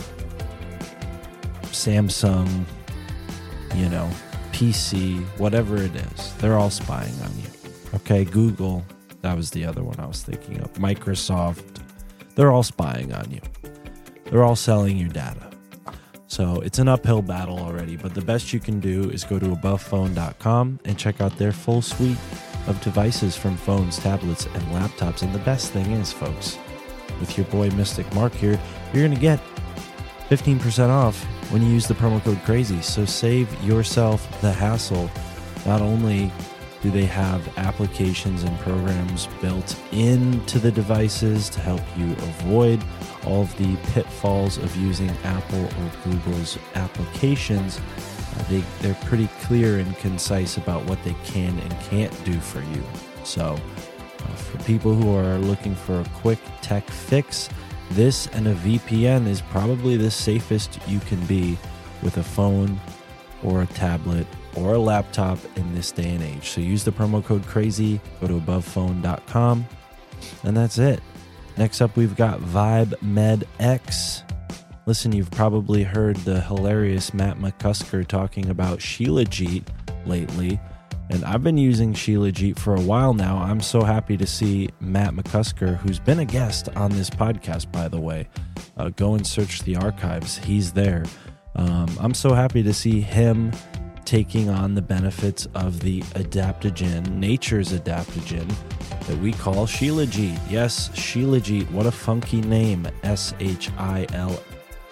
Samsung, you know, P C, whatever it is, they're all spying on you. Okay, Google, that was the other one I was thinking of. Microsoft, they're all spying on you. They're all selling your data. So it's an uphill battle already, but the best you can do is go to above phone dot com and check out their full suite of devices from phones, tablets, and laptops. And the best thing is, folks, with your boy Mystic Mark here, you're going to get fifteen percent off when you use the promo code CRAZY. So save yourself the hassle. Not only do they have applications and programs built into the devices to help you avoid all of the pitfalls of using Apple or Google's applications, uh, they, they're pretty clear and concise about what they can and can't do for you. So uh, for people who are looking for a quick tech fix, this and a V P N is probably the safest you can be with a phone or a tablet or a laptop in this day and age. So use the promo code CRAZY, go to above phone dot com, and that's it. Next up, we've got Vibe Med X. Listen, you've probably heard the hilarious Matt McCusker talking about Shilajit lately, and I've been using Shilajit for a while now. I'm so happy to see Matt McCusker, who's been a guest on this podcast, by the way. Uh, go and search the archives. He's there. Um, I'm so happy to see him taking on the benefits of the adaptogen, nature's adaptogen, that we call Shilajit. Yes, Shilajit. What a funky name. S H I L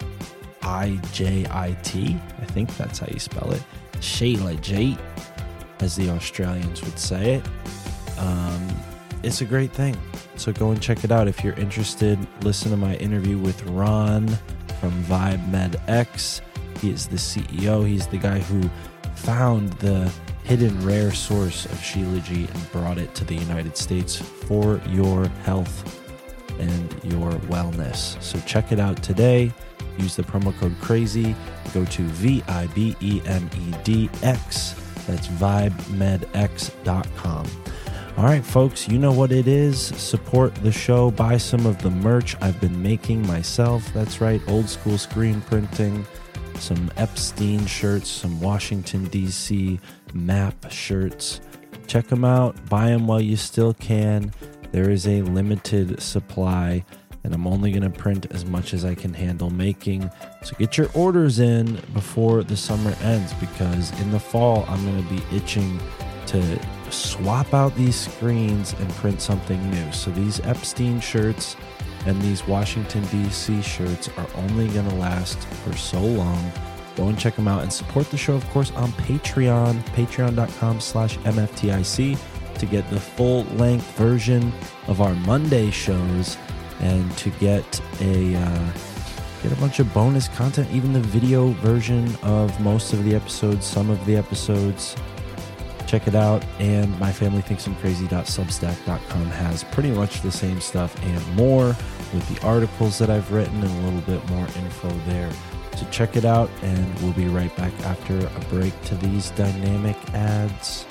I J I T. I think that's how you spell it. Shilajit, as the Australians would say it. Um, it's a great thing. So go and check it out. If you're interested, listen to my interview with Ron from Vibe Med X. He is the C E O. He's the guy who found the hidden rare source of Shilajit and brought it to the United States for your health. and your wellness. So check it out today. Use the promo code CRAZY. Go to V I B E M E D X. That's vibe med x dot com. All right, folks, you know what it is. Support the show. Buy some of the merch I've been making myself. That's right, old school screen printing, some Epstein shirts, some Washington, D C map shirts. Check them out. Buy them while you still can. There is a limited supply, and I'm only going to print as much as I can handle making. So get your orders in before the summer ends, because in the fall, I'm going to be itching to swap out these screens and print something new. So these Epstein shirts and these Washington, D C shirts are only going to last for so long. Go and check them out and support the show, of course, on Patreon, patreon.com slash MFTIC to get the full-length version of our Monday shows and to get a uh, get a bunch of bonus content, even the video version of most of the episodes, some of the episodes. Check it out. And my family thinks I'm crazy dot substack dot com has pretty much the same stuff and more, with the articles that I've written and a little bit more info there. So check it out, and we'll be right back after a break to these dynamic ads.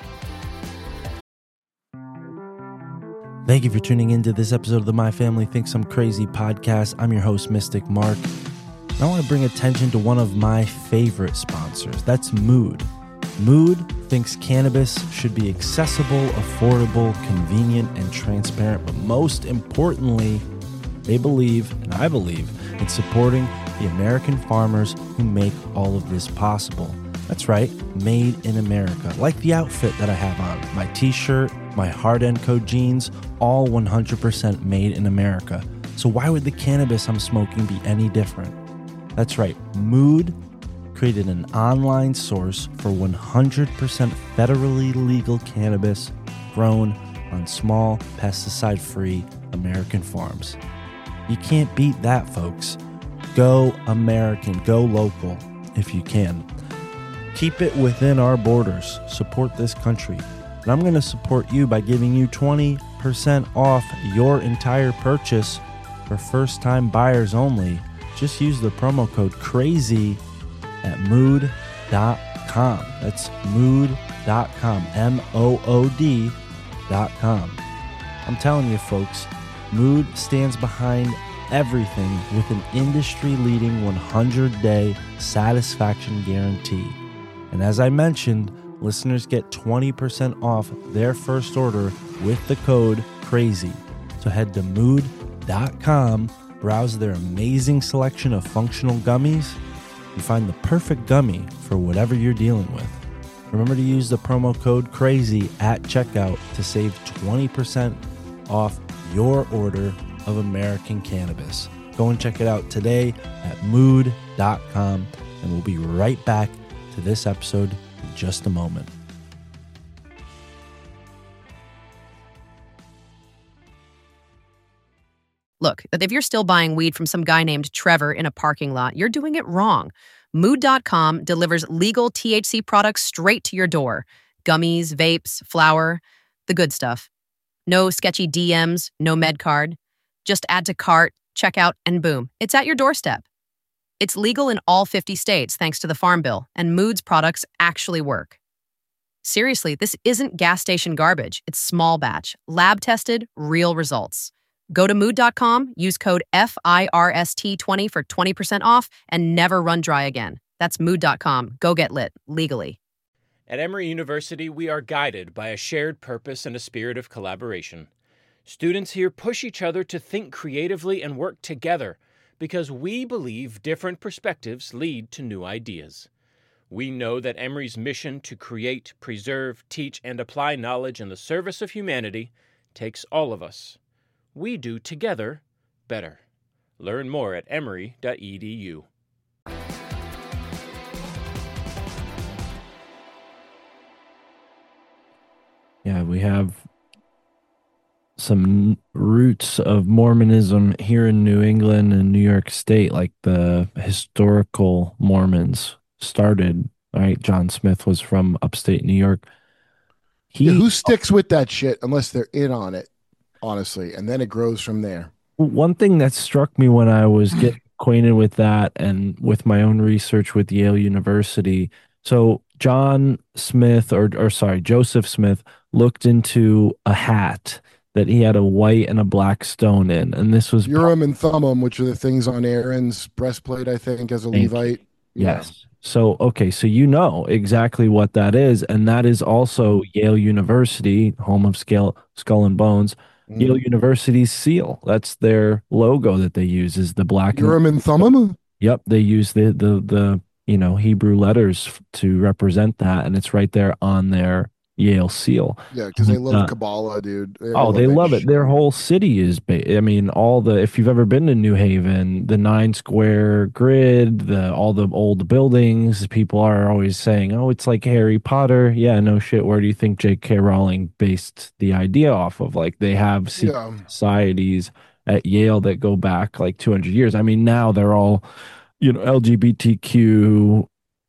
Thank you for tuning into this episode of the My Family Thinks I'm Crazy podcast. I'm your host, Mystic Mark. And I want to bring attention to one of my favorite sponsors. That's Mood. Mood thinks cannabis should be accessible, affordable, convenient, and transparent. But most importantly, they believe, and I believe, in supporting the American farmers who make all of this possible. That's right, made in America. Like the outfit that I have on, my t-shirt, my Hard End Co jeans, all one hundred percent made in America. So why would the cannabis I'm smoking be any different? That's right, Mood created an online source for one hundred percent federally legal cannabis grown on small, pesticide-free American farms. You can't beat that, folks. Go American, go local if you can. Keep it within our borders. Support this country. And I'm going to support you by giving you twenty percent off your entire purchase for first-time buyers only. Just use the promo code CRAZY at mood dot com. That's mood dot com, M O O D dot com. I'm telling you, folks, Mood stands behind everything with an industry-leading one hundred day satisfaction guarantee. And as I mentioned, listeners get twenty percent off their first order with the code CRAZY. So head to mood dot com, browse their amazing selection of functional gummies, and find the perfect gummy for whatever you're dealing with. Remember to use the promo code CRAZY at checkout to save twenty percent off your order of American cannabis. Go and check it out today at mood dot com, and we'll be right back to this episode in just a moment. Look, if you're still buying weed from some guy named Trevor in a parking lot, you're doing it wrong. mood dot com delivers legal T H C products straight to your door. Gummies, vapes, flour, the good stuff. No sketchy D Ms, no med card. Just add to cart, checkout, and boom, it's at your doorstep. It's legal in all fifty states thanks to the Farm Bill, and Mood's products actually work. Seriously, this isn't gas station garbage. It's small batch, lab tested, real results. Go to mood dot com, use code F I R S T twenty for twenty percent off, and never run dry again. That's mood dot com. Go get lit, legally. At Emory University, we are guided by a shared purpose and a spirit of collaboration. Students here push each other to think creatively and work together because we believe different perspectives lead to new ideas. We know that Emory's mission to create, preserve, teach, and apply knowledge in the service of humanity takes all of us. We do together better. Learn more at emory dot e d u. Yeah, we have some roots of Mormonism here in New England and New York State, like the historical Mormons started, right? John Smith was from upstate New York. He, Yeah, who sticks with that shit unless they're in on it, honestly, and then it grows from there. One thing that struck me when I was getting acquainted with that and with my own research with Yale University. So John Smith, or or sorry, Joseph Smith, looked into a hat that he had a white and a black stone in, and this was Urim and Thummim, which are the things on Aaron's breastplate, I think, as a Thank you. Levite. Yeah. Yes. So, okay, so you know exactly what that is, and that is also Yale University, home of Skull, Skull and Bones. Mhm. Yale University's seal. That's their logo that they use is the black and Urim and Thummim. Yep, they use the the the you know Hebrew letters f- to represent that, and it's right there on their Yale seal. Yeah, because they And, love uh, Kabbalah, dude. They Oh, love they that love it. shit. Their whole city is, ba- I mean, all the, if you've ever been to New Haven, the nine square grid, the, all the old buildings, people are always saying, oh, it's like Harry Potter. Yeah, no shit. Where do you think J K. Rowling based the idea off of? Like, they have secret Yeah. societies at Yale that go back like two hundred years. I mean, now they're all, you know, L G B T Q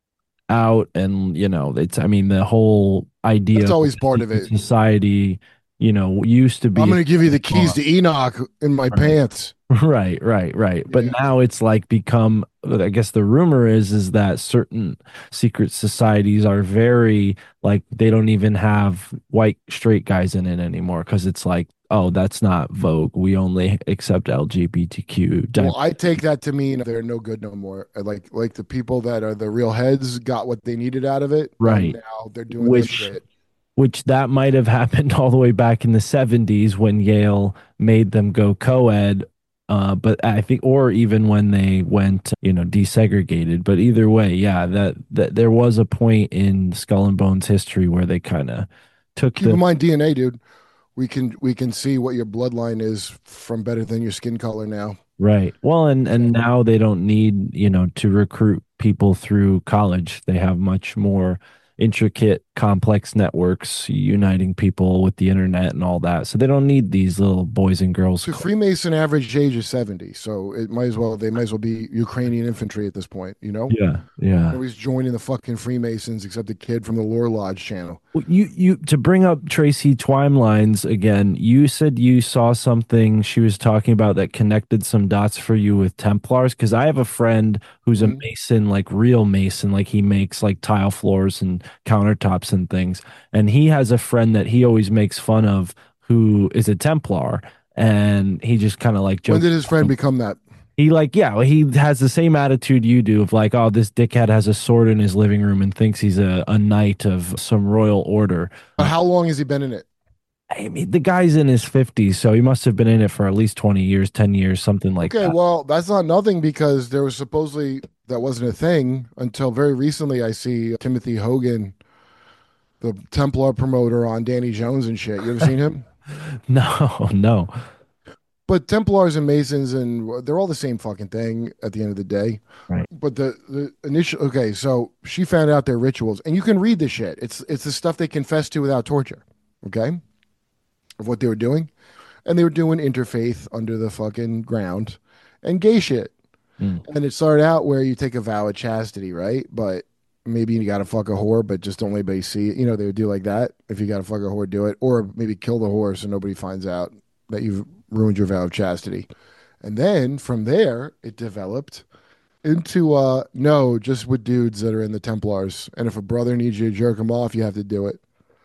out, and you know it's I mean the whole idea That's of always part of secret it. society, you know, used to be I'm going to give you the keys to Enoch in my Right. pants. right, right, right. But Yeah. now it's like become, I guess the rumor is is that certain secret societies are very like they don't even have white straight guys in it anymore because it's like, oh, that's not Vogue. We only accept L G B T Q. Well, I take that to mean they're no good no more. Uh, Like like the people that are the real heads got what they needed out of it. and Right. now they're doing Which- this shit. which that might have happened all the way back in the seventies when Yale made them go co-ed. Uh, but I think, or even when they went, you know, desegregated. But either way, yeah, that that there was a point in Skull and Bones history where they kind of took Keep the in mind D N A, dude. We can we can see what your bloodline is from better than your skin color now. right. Well, and and now they don't need, you know, to recruit people through college. They have much more intricate, complex networks uniting people with the internet and all that. So they don't need these little boys and girls. So Freemason average age is seventy, so it might as well they might as well be Ukrainian infantry at this point, you know? Yeah, yeah. Nobody's joining the fucking Freemasons except the kid from the Lore Lodge channel. Well, you you to bring up Tracy Twimelines again, you said you saw something she was talking about that connected some dots for you with Templars, because I have a friend who's a Mhm. mason, like real mason, like he makes like tile floors and countertops and things. And he has a friend that he always makes fun of who is a Templar, and he just kind of like When jokes. did his friend become that? He like, yeah, well, he has the same attitude you do of like, oh, this dickhead has a sword in his living room and thinks he's a, a knight of some royal order. But how long has he been in it? I mean, the guy's in his fifties, so he must have been in it for at least twenty years, ten years, something like Okay, that. well, that's not nothing because there was supposedly that wasn't a thing until very recently. I see Timothy Hogan, the Templar promoter on Danny Jones and shit. You ever seen him? No, no. But Templars and Masons and they're all the same fucking thing at the end of the day. Right. But the the initial okay, so she found out their rituals, and you can read the shit. It's it's the stuff they confess to without torture. Okay, of what they were doing, and they were doing interfaith under the fucking ground, and gay shit. Mm. And it started out where you take a vow of chastity, right? But maybe you got to fuck a whore, but just don't let anybody see it. You know, they would do like that. If you got to fuck a whore, do it, or maybe kill the whore so nobody finds out that you've ruined your vow of chastity. And then from there, it developed into uh no, just with dudes that are in the Templars. And if a brother needs you to jerk him off, you have to do it.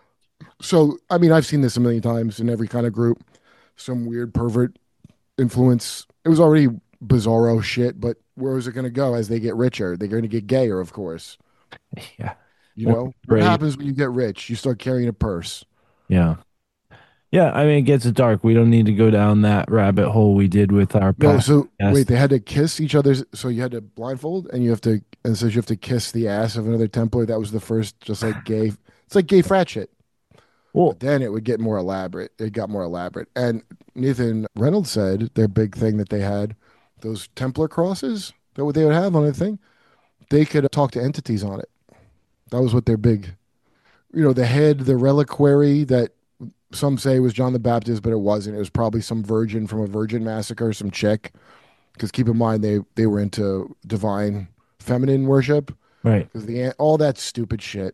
So I mean, I've seen this a million times in every kind of group. Some weird pervert influence. It was already bizarro shit, but where is it going to go as they get richer? They're going to get gayer, of course. Yeah. You Well, know what great. happens when you get rich? You start carrying a purse. Yeah. Yeah, I mean, it gets dark. We don't need to go down that rabbit hole we did with our No, past. so Yes. wait, they had to kiss each other's. So you had to blindfold, and you have to, and it says you have to kiss the ass of another Templar. That was the first, just like gay. It's like gay frat shit. Well, But then it would get more elaborate. It got more elaborate. And Nathan Reynolds said their big thing that they had, those Templar crosses that what they would have on the thing, they could talk to entities on it. That was what their big, you know, the head, the reliquary that some say was John the Baptist, but it wasn't. It was probably some virgin from a virgin massacre, some chick. Because keep in mind, they they were into divine feminine worship. right. Because the all that stupid shit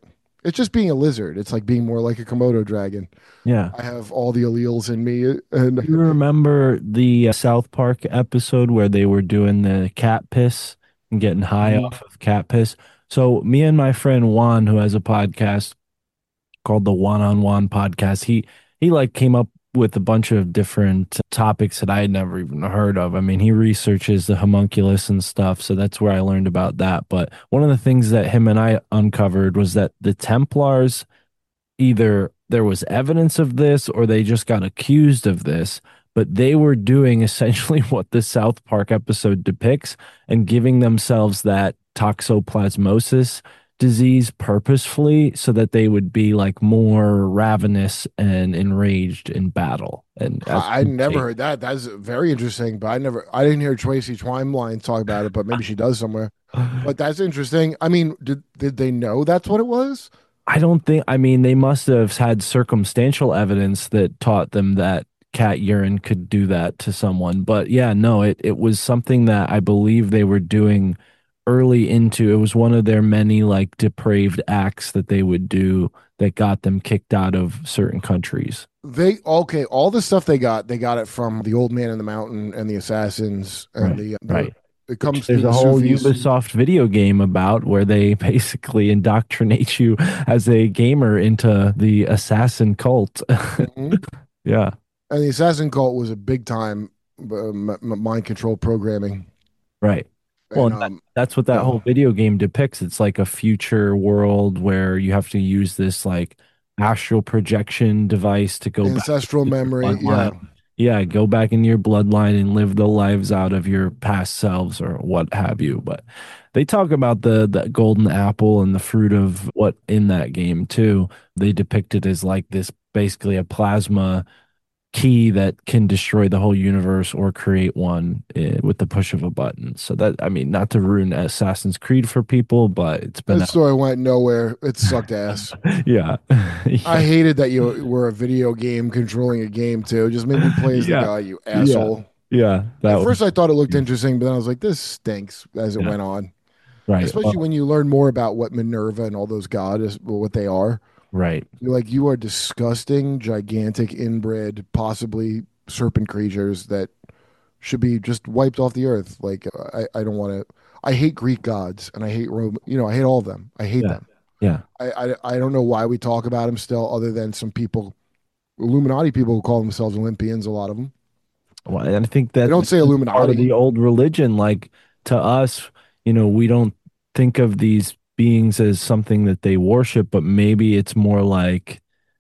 It's just being a lizard. It's like being more like a Komodo dragon. Yeah. I have all the alleles in me, and You remember the uh, South Park episode where they were doing the cat piss and getting high Mhm. off of cat piss? So me and my friend Juan, who has a podcast called the One on One podcast, he he like came up with a bunch of different topics that I had never even heard of. I mean, he researches the homunculus and stuff, so that's where I learned about that. But one of the things that him and I uncovered was that the Templars, either there was evidence of this or they just got accused of this, but they were doing essentially what the South Park episode depicts and giving themselves that toxoplasmosis disease purposefully so that they would be like more ravenous and enraged in battle. And as I I we never take- heard that. That's very interesting, but I never, I didn't hear Tracy Twimeline talk about it, but maybe she does somewhere. But that's interesting. I mean, did did they know that's what it was? I don't think, I mean, they must have had circumstantial evidence that taught them that cat urine could do that to someone. But yeah, no, it, it was something that I believe they were doing early into. It was one of their many like depraved acts that they would do that got them kicked out of certain countries. They okay, all the stuff they got, they got it from the Old Man in the Mountain and the Assassins and Right, the, the right. It comes. There's the a whole Sufis. Ubisoft video game about where they basically indoctrinate you as a gamer into the assassin cult. Mhm. Yeah. And the assassin cult was a big time uh, m- m- mind control programming. Right. Well, And, and that- um, that's what that yeah. whole video game depicts. It's like a future world where you have to use this like astral projection device to go back ancestral to your memory. Yeah. bloodline. Yeah, go back in your bloodline and live the lives out of your past selves or what have you. But they talk about the the golden apple and the fruit of what in that game too. They depict it as like this basically a plasma key that can destroy the whole universe or create one uh, with the push of a button. So that, I mean, not to ruin Assassin's Creed for people, but it's been That story went nowhere. It sucked ass. yeah. I hated that you were a video game controlling a game too. Just made me play as Yeah. the guy, you asshole. yeah. That At was first, I thought it looked interesting, but then I was like, "This stinks." As it Yeah. went on, right. especially well, when you learn more about what Minerva and all those gods, what they are. right. You're like, you are disgusting, gigantic, inbred, possibly serpent creatures that should be just wiped off the earth. Like, I, I don't want to. I hate Greek gods, and I hate Rome. You know, I hate all of them. I hate Yeah. them. Yeah. I, I I don't know why we talk about them still, other than some people, Illuminati people who call themselves Olympians. A lot of them. Well, and I think that They don't say part of Illuminati. the old religion. Like to us, you know, we don't think of these beings as something that they worship, but maybe it's more like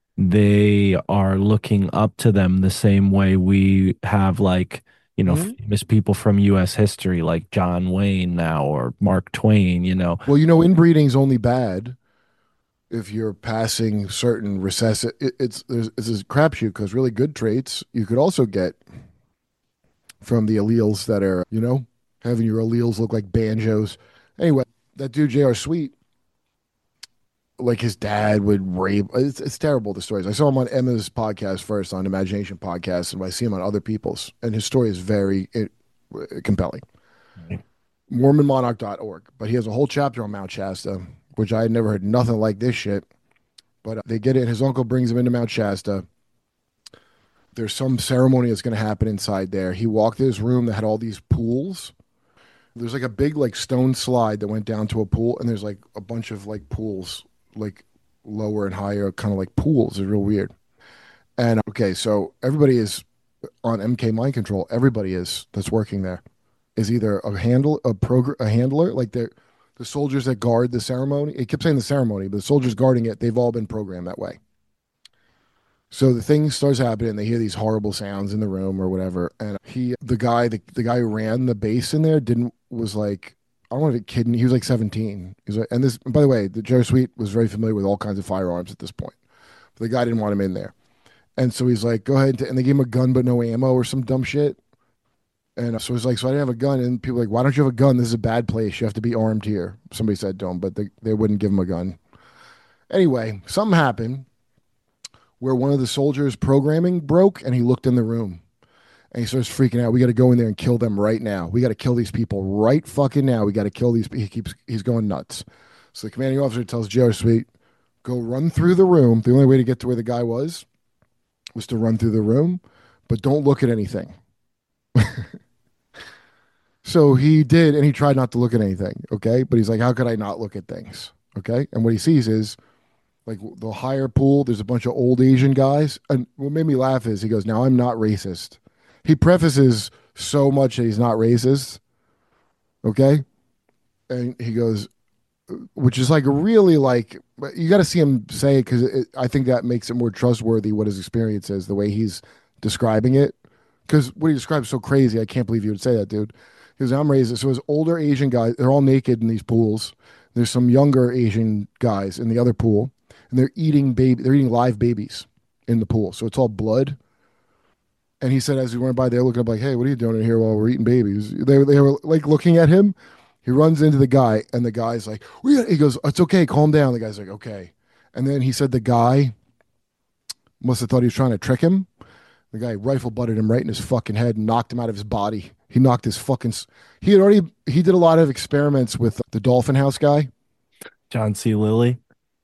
they are looking up to them the same way we have like, you know, Mhm. famous people from U S history like John Wayne now or Mark Twain, you know. Well, you know, inbreeding's only bad if you're passing certain recessive. It, it's there's it's a crapshoot because really good traits you could also get from the alleles that are, you know, having your alleles look like banjos. Anyway, that dude J R. Sweet, like his dad would rape. It's, it's terrible, the stories. I saw him on Emma's podcast first, on Imagination Podcast, and I see him on other people's, and his story is very uh, compelling. Mormon Monarch dot org, but he has a whole chapter on Mount Shasta, which I had never heard nothing like this shit. But uh, they get it. His uncle brings him into Mount Shasta. There's some ceremony that's going to happen inside there. He walked to his room that had all these pools. There's like a big like stone slide that went down to a pool, and there's like a bunch of like pools, like lower and higher, kind of like pools. It's real weird. And okay, so everybody is on M K Mind Control. Everybody is that's working there is either a handle a progr- a handler, like they're the soldiers that guard the ceremony. It kept saying the ceremony, but the soldiers guarding it, they've all been programmed that way. So the thing starts happening. They hear these horrible sounds in the room or whatever, and he, the guy, the, the guy who ran the base in there, didn't was like, I don't want to be kidding. He was like seventeen. He was like, and this, by the way, the Joe Sweet was very familiar with all kinds of firearms at this point. But the guy didn't want him in there, and so he's like, go ahead, and they gave him a gun but no ammo or some dumb shit. And so he's like, so I didn't have a gun, and people were like, why don't you have a gun? This is a bad place. You have to be armed here. Somebody said to him, but they, they wouldn't give him a gun. Anyway, something happened where one of the soldiers' programming broke, and he looked in the room, and he starts freaking out. We got to go in there and kill them right now. We got to kill these people right fucking now. We got to kill these. He keeps he's going nuts. So the commanding officer tells J R. Sweet, go run through the room. The only way to get to where the guy was was to run through the room, but don't look at anything. So he did, and he tried not to look at anything. Okay. But he's like, how could I not look at things? Okay. And what he sees is like the higher pool, there's a bunch of old Asian guys. And what made me laugh is he goes, now I'm not racist. He prefaces so much that he's not racist. Okay. And he goes, which is like really like, you got to see him say it because I think that makes it more trustworthy what his experience is, the way he's describing it. Because what he describes is so crazy. I can't believe you would say that, dude. Because I'm racist. So his older Asian guys, they're all naked in these pools. There's some younger Asian guys in the other pool, and they're eating baby. They're eating live babies in the pool. So it's all blood. And he said, as we went by, they're looking up like, "Hey, what are you doing in here while we're eating babies?" They they were like looking at him. He runs into the guy, and the guy's like, "We," he goes, "It's okay, calm down." The guy's like, "Okay." And then he said the guy must have thought he was trying to trick him. The guy rifle butted him right in his fucking head and knocked him out of his body. He knocked his fucking. He had already. He did a lot of experiments with the Dolphin House guy. John C. Lilly.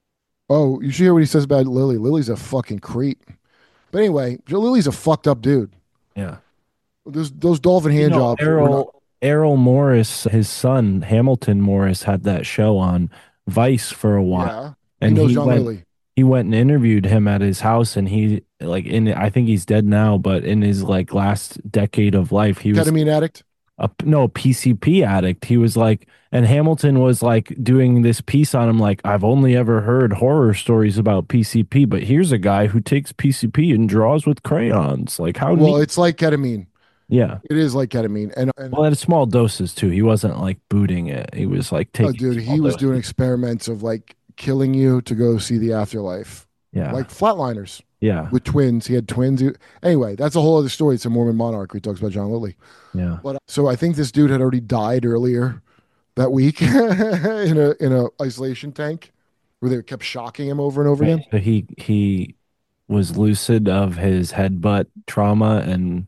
Oh, you should hear what he says about Lily. Lily's a fucking creep. But anyway, Lily's a fucked up dude. Yeah. Those those dolphin hand You know, jobs. were not- Errol, Errol Morris, his son, Hamilton Morris, had that show on Vice for a while. yeah. And he knows he John went, Lilly. he went and interviewed him at his house, and he like in I think he's dead now, but in his like last decade of life, he was Ketamine addict. a no P C P addict. He was like, and Hamilton was like doing this piece on him, like, I've only ever heard horror stories about P C P, but here's a guy who takes P C P and draws with crayons. Like, how Well, neat. it's like ketamine. Yeah. It is like ketamine. And, and Well, at small doses too. He wasn't like booting it. He was like taking. oh, dude, small he was doses. doing experiments of like killing you to go see the afterlife. Yeah. Like flatliners yeah. with twins. He had twins. He- anyway, that's a whole other story. It's a Mormon monarch. He talks about John Lilly. Yeah. But uh, so I think this dude had already died earlier that week in a in a isolation tank where they kept shocking him over and over again. So he he was lucid of his headbutt trauma and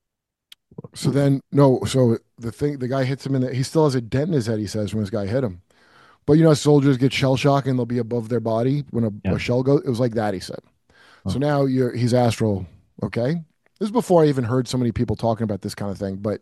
So then no, so the thing the guy hits him in the he still has a dent in his head, he says, when this guy hit him. But you know, soldiers get shell shock and they'll be above their body when a, Yeah. a shell goes. It was like that, he said. So Oh. now you're he's astral, okay? This is before I even heard so many people talking about this kind of thing. But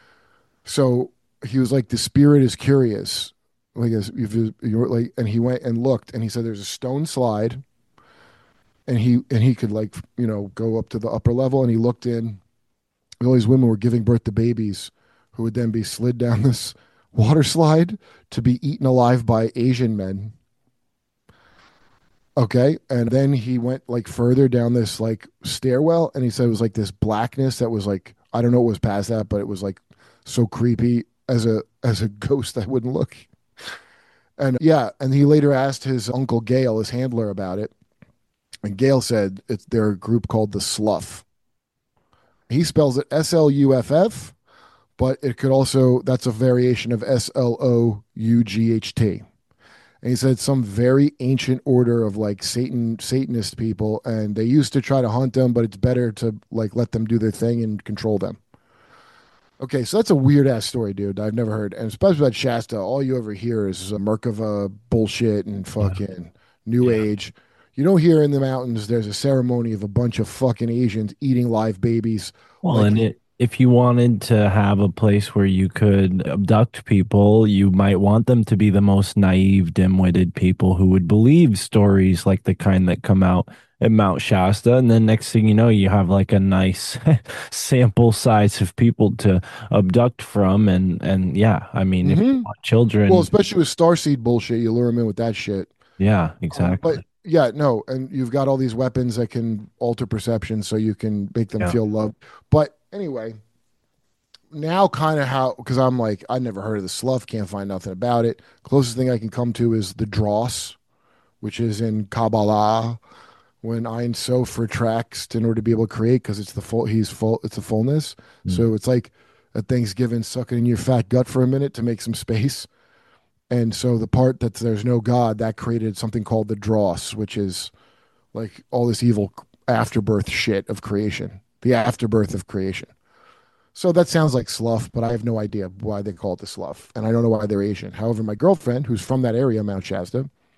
so he was like, the spirit is curious. Like as if you you're like and he went and looked and he said there's a stone slide and he and he could like, you know, go up to the upper level and he looked in. All these women were giving birth to babies who would then be slid down this water slide to be eaten alive by Asian men. Okay. And then he went like further down this like stairwell and he said it was like this blackness that was like, I don't know what was past that, but it was like so creepy as a as a ghost that wouldn't look. And yeah, and he later asked his uncle Gail, his handler, about it. And Gail said it's they're a group called the Slough. He spells it S L U F F, but it could also, that's a variation of S L O U G H T. And he said some very ancient order of like Satan, Satanist people, and they used to try to hunt them, but it's better to like let them do their thing and control them. Okay, so that's a weird ass story, dude. I've never heard, and especially about Shasta. All you ever hear is uh, Merkava bullshit and fucking New Yeah. Age. You don't hear in the mountains there's a ceremony of a bunch of fucking Asians eating live babies. well, Like- and it, if you wanted to have a place where you could abduct people, you might want them to be the most naive, dim-witted people who would believe stories like the kind that come out at Mount Shasta. And then next thing you know, you have like a nice sample size of people to abduct from. And, and yeah, I mean, if you Mhm. want children, Well, especially with starseed bullshit, you lure them in with that shit. yeah, exactly. But yeah, no, and you've got all these weapons that can alter perception, so you can make them Yeah. feel loved. But anyway, now kind of how because I'm like I never heard of the Slough, can't find nothing about it. Closest thing I can come to is the Dross, which is in Kabbalah. When Ein Sof retracts in order to be able to create, because it's the full, he's full, it's a fullness. Mm. So it's like at Thanksgiving, sucking in your fat gut for a minute to make some space. And so the part that there's no God, that created something called the Dross, which is like all this evil afterbirth shit of creation, the afterbirth of creation. So that sounds like Slough, but I have no idea why they call it the Slough. And I don't know why they're Asian. However, my girlfriend, who's from that area, Mount Shasta,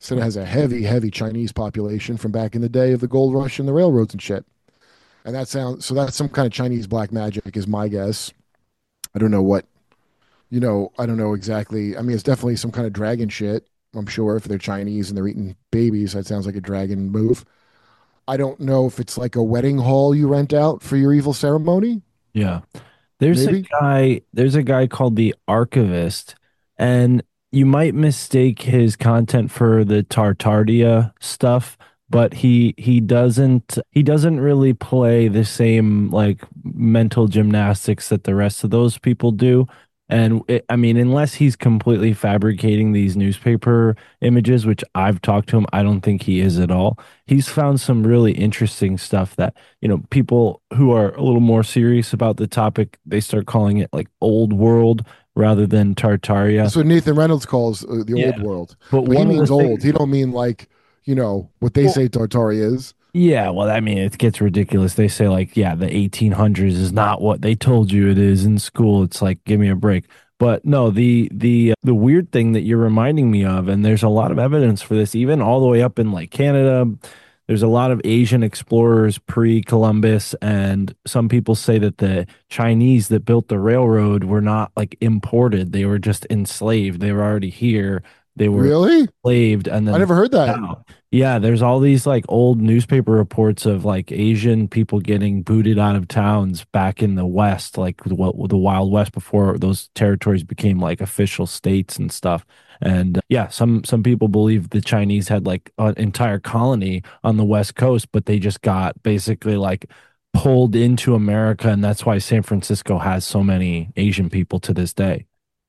Said it has a heavy, heavy Chinese population from back in the day of the gold rush and the railroads and shit. And that sounds so that's some kind of Chinese black magic is my guess. I don't know what, you know, I don't know exactly. I mean, it's definitely some kind of dragon shit. I'm sure if they're Chinese and they're eating babies, that sounds like a dragon move. I don't know if it's like a wedding hall you rent out for your evil ceremony. Yeah. There's Maybe. a guy, there's a guy called the Archivist, and you might mistake his content for the Tartaria stuff, but he he doesn't he doesn't really play the same like mental gymnastics that the rest of those people do. And it, I mean, unless he's completely fabricating these newspaper images, which I've talked to him, I don't think he is at all. He's found some really interesting stuff that, you know, people who are a little more serious about the topic, they start calling it like old world rather than Tartaria. That's what Nathan Reynolds calls uh, the Yeah. old world. But But he one of the means old. things- He don't mean like, you know, what they Well- say Tartaria is. Yeah, well, I mean, it gets ridiculous. They say like, yeah, the eighteen hundreds is not what they told you it is in school. It's like, give me a break. But no, the the the weird thing that you're reminding me of, and there's a lot of evidence for this, even all the way up in like Canada. There's a lot of Asian explorers pre-Columbus, and some people say that the Chinese that built the railroad were not like imported; they were just enslaved. They were already here. They were Really? enslaved, and then I never heard that. Wow. Yeah, there's all these like old newspaper reports of like Asian people getting booted out of towns back in the West, like the, the Wild West before those territories became like official states and stuff. And uh, yeah, some some people believe the Chinese had like an entire colony on the West Coast, but they just got basically like pulled into America, and that's why San Francisco has so many Asian people to this day.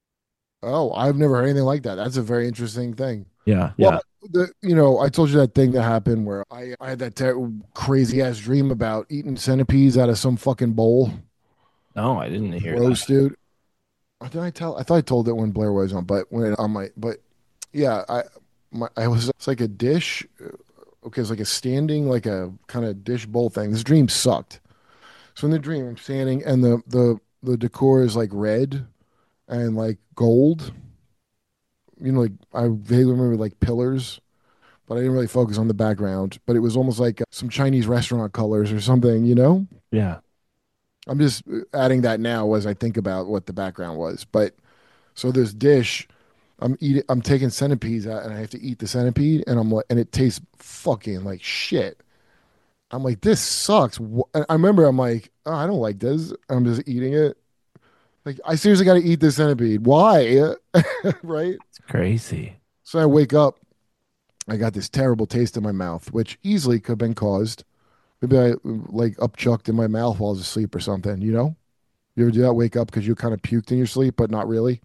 Oh, I've never heard anything like that. That's a very interesting thing. Yeah, yeah. Well, the, you know, I told you that thing that happened where I, I had that ter- crazy ass dream about eating centipedes out of some fucking bowl. No, I didn't hear Gross, that. dude. Or did I tell? I thought I told it when Blair was on, but when on my, but yeah, I, my, I was. It's like a dish. uh, Okay, it's like a standing, like a kind of dish bowl thing. This dream sucked. So in the dream, I'm standing, and the the the decor is like red and like gold. You know, like I vaguely remember like pillars, but I didn't really focus on the background. But it was almost like uh, some Chinese restaurant colors or something, you know? Yeah. I'm just uh, adding that now as I think about what the background was. But so this dish, I'm eating, I'm taking centipedes out, and I have to eat the centipede, and I'm like, and it tastes fucking like shit. I'm like, this sucks. Wh- and I remember I'm like, oh, I don't like this. I'm just eating it. Like, I seriously got to eat this centipede. Why? Right? It's crazy. So I wake up. I got this terrible taste in my mouth, which easily could have been caused. Maybe I like upchucked in my mouth while I was asleep or something, you know? You ever do that? Wake up because you kind of puked in your sleep, but not really.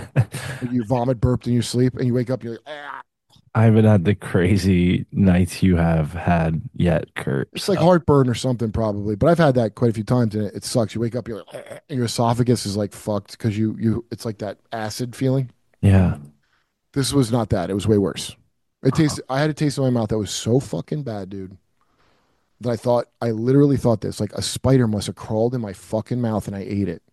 You vomit, burped in your sleep, and you wake up, you're like, ah. I haven't had the crazy nights you have had yet, Kurt. It's like heartburn or something, probably. But I've had that quite a few times, and it, it sucks. You wake up, you're like, ah, and your esophagus is like fucked because you, you, it's like that acid feeling. Yeah. This was not that. It was way worse. It tasted, I had a taste in my mouth that was so fucking bad, dude, that I thought, I literally thought this, like a spider must have crawled in my fucking mouth and I ate it.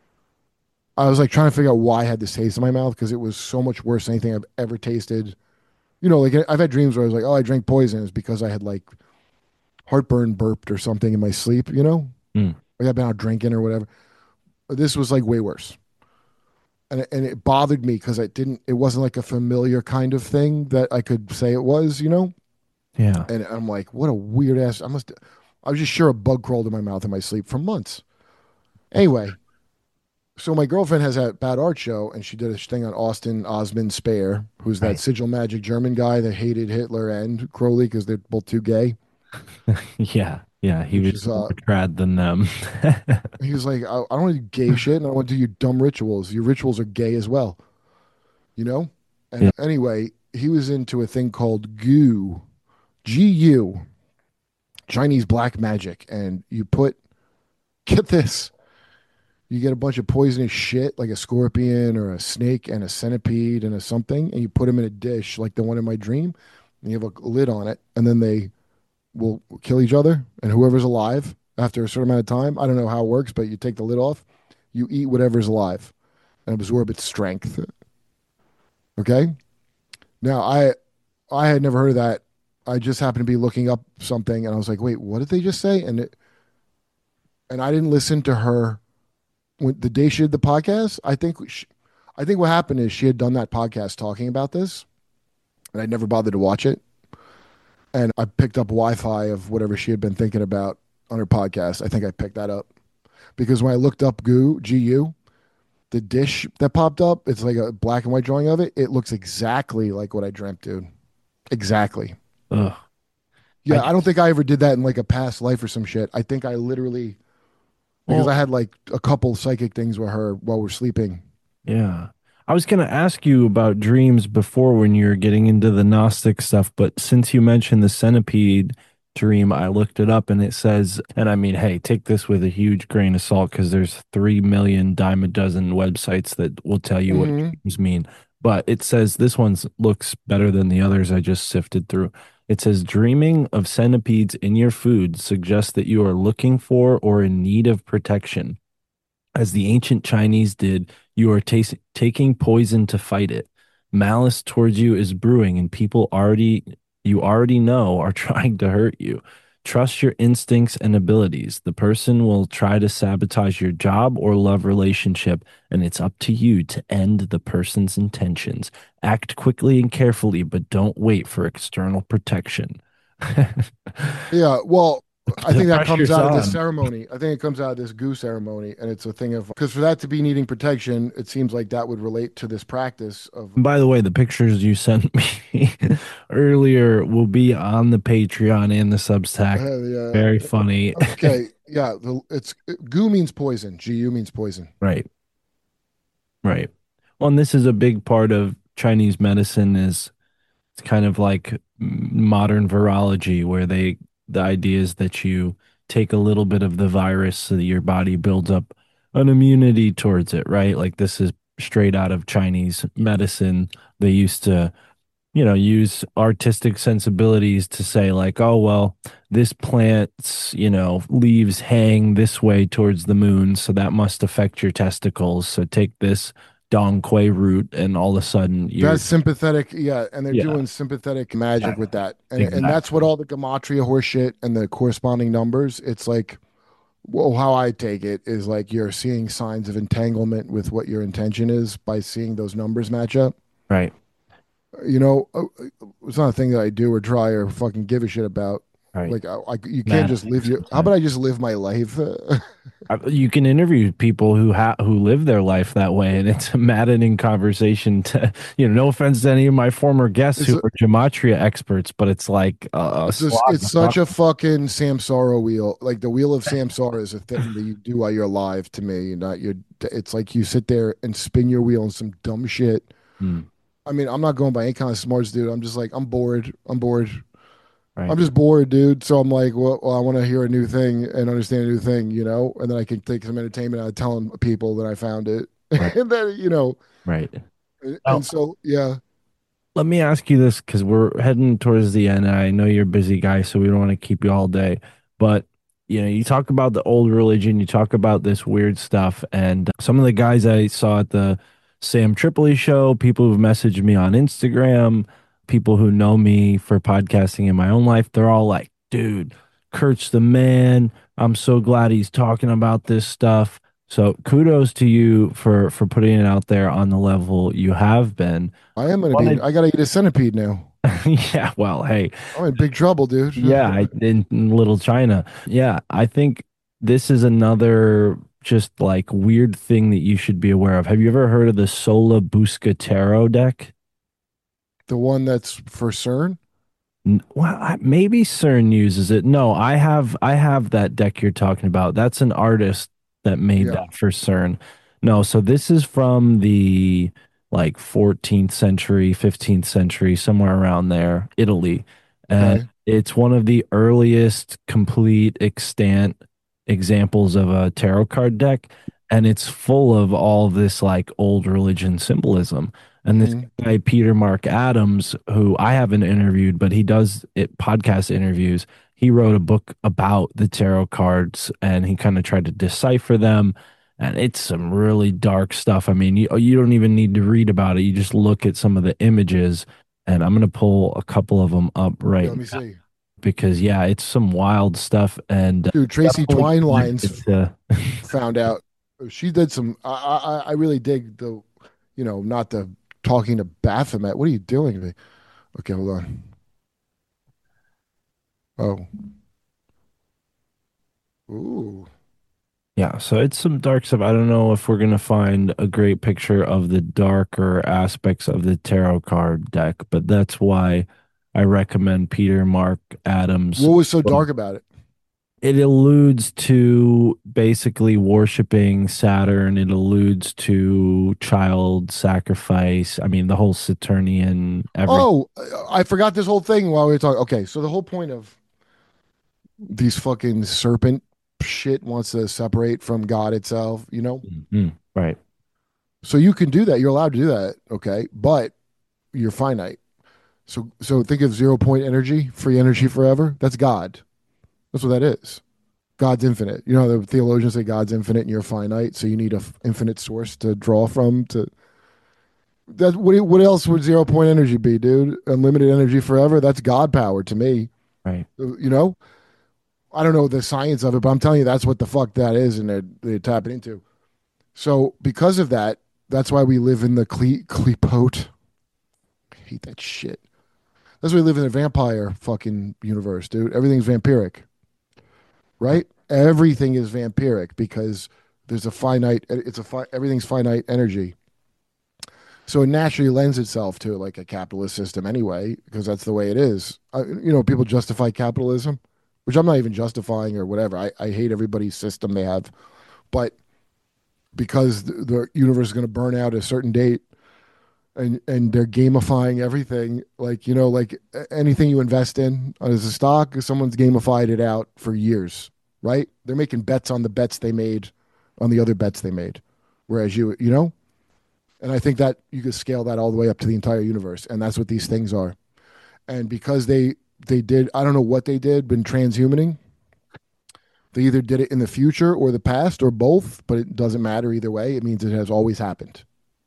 I was like trying to figure out why I had this taste in my mouth because it was so much worse than anything I've ever tasted. You know, like I've had dreams where I was like, oh, I drank poison. It's because I had like heartburn burped or something in my sleep, you know? Mm. Like I've been out drinking or whatever. But this was like way worse. And it, and it bothered me because it didn't, it wasn't like a familiar kind of thing that I could say it was, you know? Yeah. And I'm like, what a weird ass. I must, I was just sure a bug crawled in my mouth in my sleep for months. Anyway, so my girlfriend has that bad art show, and she did a thing on Austin Osman Spare, who's that Right. sigil magic German guy that hated Hitler and Crowley because they're both too gay. Yeah. Yeah. He Which was is, uh, more trad than them. He was like, I, I don't want to do gay shit, and I want to do your dumb rituals. Your rituals are gay as well, you know? And Yeah. anyway, he was into a thing called Gu, G U, Chinese black magic. And you put, get this, you get a bunch of poisonous shit like a scorpion or a snake and a centipede and a something, and you put them in a dish like the one in my dream, and you have a lid on it, and then they will kill each other, and whoever's alive after a certain amount of time, I don't know how it works, but you take the lid off, you eat whatever's alive and absorb its strength. Okay? Now, I I had never heard of that. I just happened to be looking up something, and I was like, "Wait, what did they just say?" And it, and I didn't listen to her when the day she did the podcast. I think she, I think what happened is she had done that podcast talking about this, and I never bothered to watch it. And I picked up Wi-Fi of whatever she had been thinking about on her podcast. I think I picked that up because when I looked up Goo G U, the dish that popped up, it's like a black and white drawing of it. It looks exactly like what I dreamt, dude. Exactly. Ugh. Yeah, I I, don't think I ever did that in like a past life or some shit. I think I literally because Well- I had like a couple psychic things with her while we're sleeping. Yeah. I was going to ask you about dreams before when you were getting into the Gnostic stuff, but since you mentioned the centipede dream, I looked it up and it says, and I mean, hey, take this with a huge grain of salt because there's three million dime a dozen websites that will tell you Mhm. what dreams mean. But it says this one looks better than the others I just sifted through. It says dreaming of centipedes in your food suggests that you are looking for or in need of protection. As the ancient Chinese did, you are tas- taking poison to fight it. Malice towards you is brewing, and people already you already know are trying to hurt you. Trust your instincts and abilities. The person will try to sabotage your job or love relationship, and it's up to you to end the person's intentions. Act quickly and carefully, but don't wait for external protection. Yeah, well, I The think that comes pressure's out of this on. ceremony. I think it comes out of this goo ceremony, and it's a thing of because for that to be needing protection, it seems like that would relate to this practice of. By the way, the pictures you sent me earlier will be on the Patreon and the Substack. Uh, yeah. Very funny. Okay, yeah, the, it's goo means poison. G U means poison. Right. Right. Well, and this is a big part of Chinese medicine is it's kind of like modern virology where they the idea is that you take a little bit of the virus so that your body builds up an immunity towards it, right? Like this is straight out of Chinese medicine. They used to, you know, use artistic sensibilities to say like, oh, well, this plant's, you know, leaves hang this way towards the moon, so that must affect your testicles. So take this Dong Quai root and all of a sudden you're That's sympathetic, yeah, and they're Yeah. doing sympathetic magic Yeah, with that, and exactly. and that's what all the gematria horseshit and the corresponding numbers. It's like, well, how I take it is like you're seeing signs of entanglement with what your intention is by seeing those numbers match up. right. You know, uh, it's not a thing that I do or try or fucking give a shit about. Right. Like, I, I, you can't Math just live makes your. sense. How about I just live my life? I- You can interview people who ha- who live their life that way, and it's a maddening conversation. To you know, no offense to any of my former guests It's who a- are gematria experts, but it's like uh, a It's, just, slog it's to such talk- a fucking Samsara wheel. Like the wheel of Samsara is a thing that you do while you're alive. To me, not your. It's like you sit there and spin your wheel on some dumb shit. Hmm. I mean, I'm not going by any kind of smarts, dude. I'm just like, I'm bored. I'm bored. Right. I'm just bored, dude. So I'm like, well, well I want to hear a new thing and understand a new thing, you know, and then I can take some entertainment out of telling people that I found it, Right. and then you know, right. and, Oh. and so yeah, Let me ask you this because we're heading towards the end. I know you're a busy guy, so we don't want to keep you all day. But you know, you talk about the old religion, you talk about this weird stuff, and some of the guys I saw at the Sam Tripoli show, people who've messaged me on Instagram, people who know me for podcasting in my own life, they're all like, dude, Kurt's the man. I'm so glad he's talking about this stuff. So kudos to you for for putting it out there on the level you have been. I am gonna Wanted- be. I gotta eat a centipede now. Yeah, well, hey, I'm in big trouble, dude. yeah, I, in, in Little China. Yeah, I think this is another just like weird thing that you should be aware of. Have you ever heard of the Sola Busca Tarot deck? The one that's for CERN. N- Well, I- maybe CERN uses it. No, I have I have that deck you're talking about. That's an artist that made Yeah. that for CERN. No, so this is from the like fourteenth century, fifteenth century, somewhere around there, Italy. And Okay. it's one of the earliest complete extant examples of a tarot card deck. And it's full of all this like old religion symbolism. And this Mhm. guy, Peter Mark Adams, who I haven't interviewed, but he does it podcast interviews. He wrote a book about the tarot cards and he kind of tried to decipher them. And it's some really dark stuff. I mean, you, you don't even need to read about it. You just look at some of the images and I'm gonna pull a couple of them up right Yeah, let me now see. because yeah, it's some wild stuff. And uh, Dude, Tracy definitely Twinelines connected to- found out. She did some. I, I I really dig the, you know, not the talking to Baphomet. What are you doing to me? Okay, hold on. Oh, ooh. Yeah, so it's some dark stuff. I don't know if we're gonna find a great picture of the darker aspects of the tarot card deck, but that's why I recommend Peter Mark Adams. What was so dark about it? It alludes to basically worshiping Saturn. It alludes to child sacrifice. I mean, the whole Saturnian. Every Oh, I forgot this whole thing while we were talking. Okay, so the whole point of these fucking serpent shit wants to separate from God itself, you know? Mhm, right. So you can do that. You're allowed to do that, okay? But you're finite. So so think of zero point energy, free energy forever. That's God. That's what that is. God's infinite. You know, the theologians say God's infinite and you're finite, so you need a f- infinite source to draw from. To that, what, what else would zero point energy be, dude? Unlimited energy forever. That's God power to me. Right. You know, I don't know the science of it, but I'm telling you that's what the fuck that is, and they're they're tapping into. So because of that, that's why we live in the cle- Klepote. I hate that shit. That's why we live in a vampire fucking universe, dude. Everything's vampiric, right? Everything is vampiric because there's a finite. It's a fi- everything's finite energy. So it naturally lends itself to like a capitalist system anyway, because that's the way it is. I, you know, people justify capitalism, which I'm not even justifying or whatever. I, I hate everybody's system they have, but because the, the universe is going to burn out at a certain date, and and they're gamifying everything, like you know, like anything you invest in as a stock, someone's gamified it out for years, right? They're making bets on the bets they made, on the other bets they made, whereas you you know. And I think that you could scale that all the way up to the entire universe, and that's what these things are. And because they they did, I don't know what they did, been transhumaning. They either did it in the future or the past or both, but it doesn't matter either way. It means it has always happened.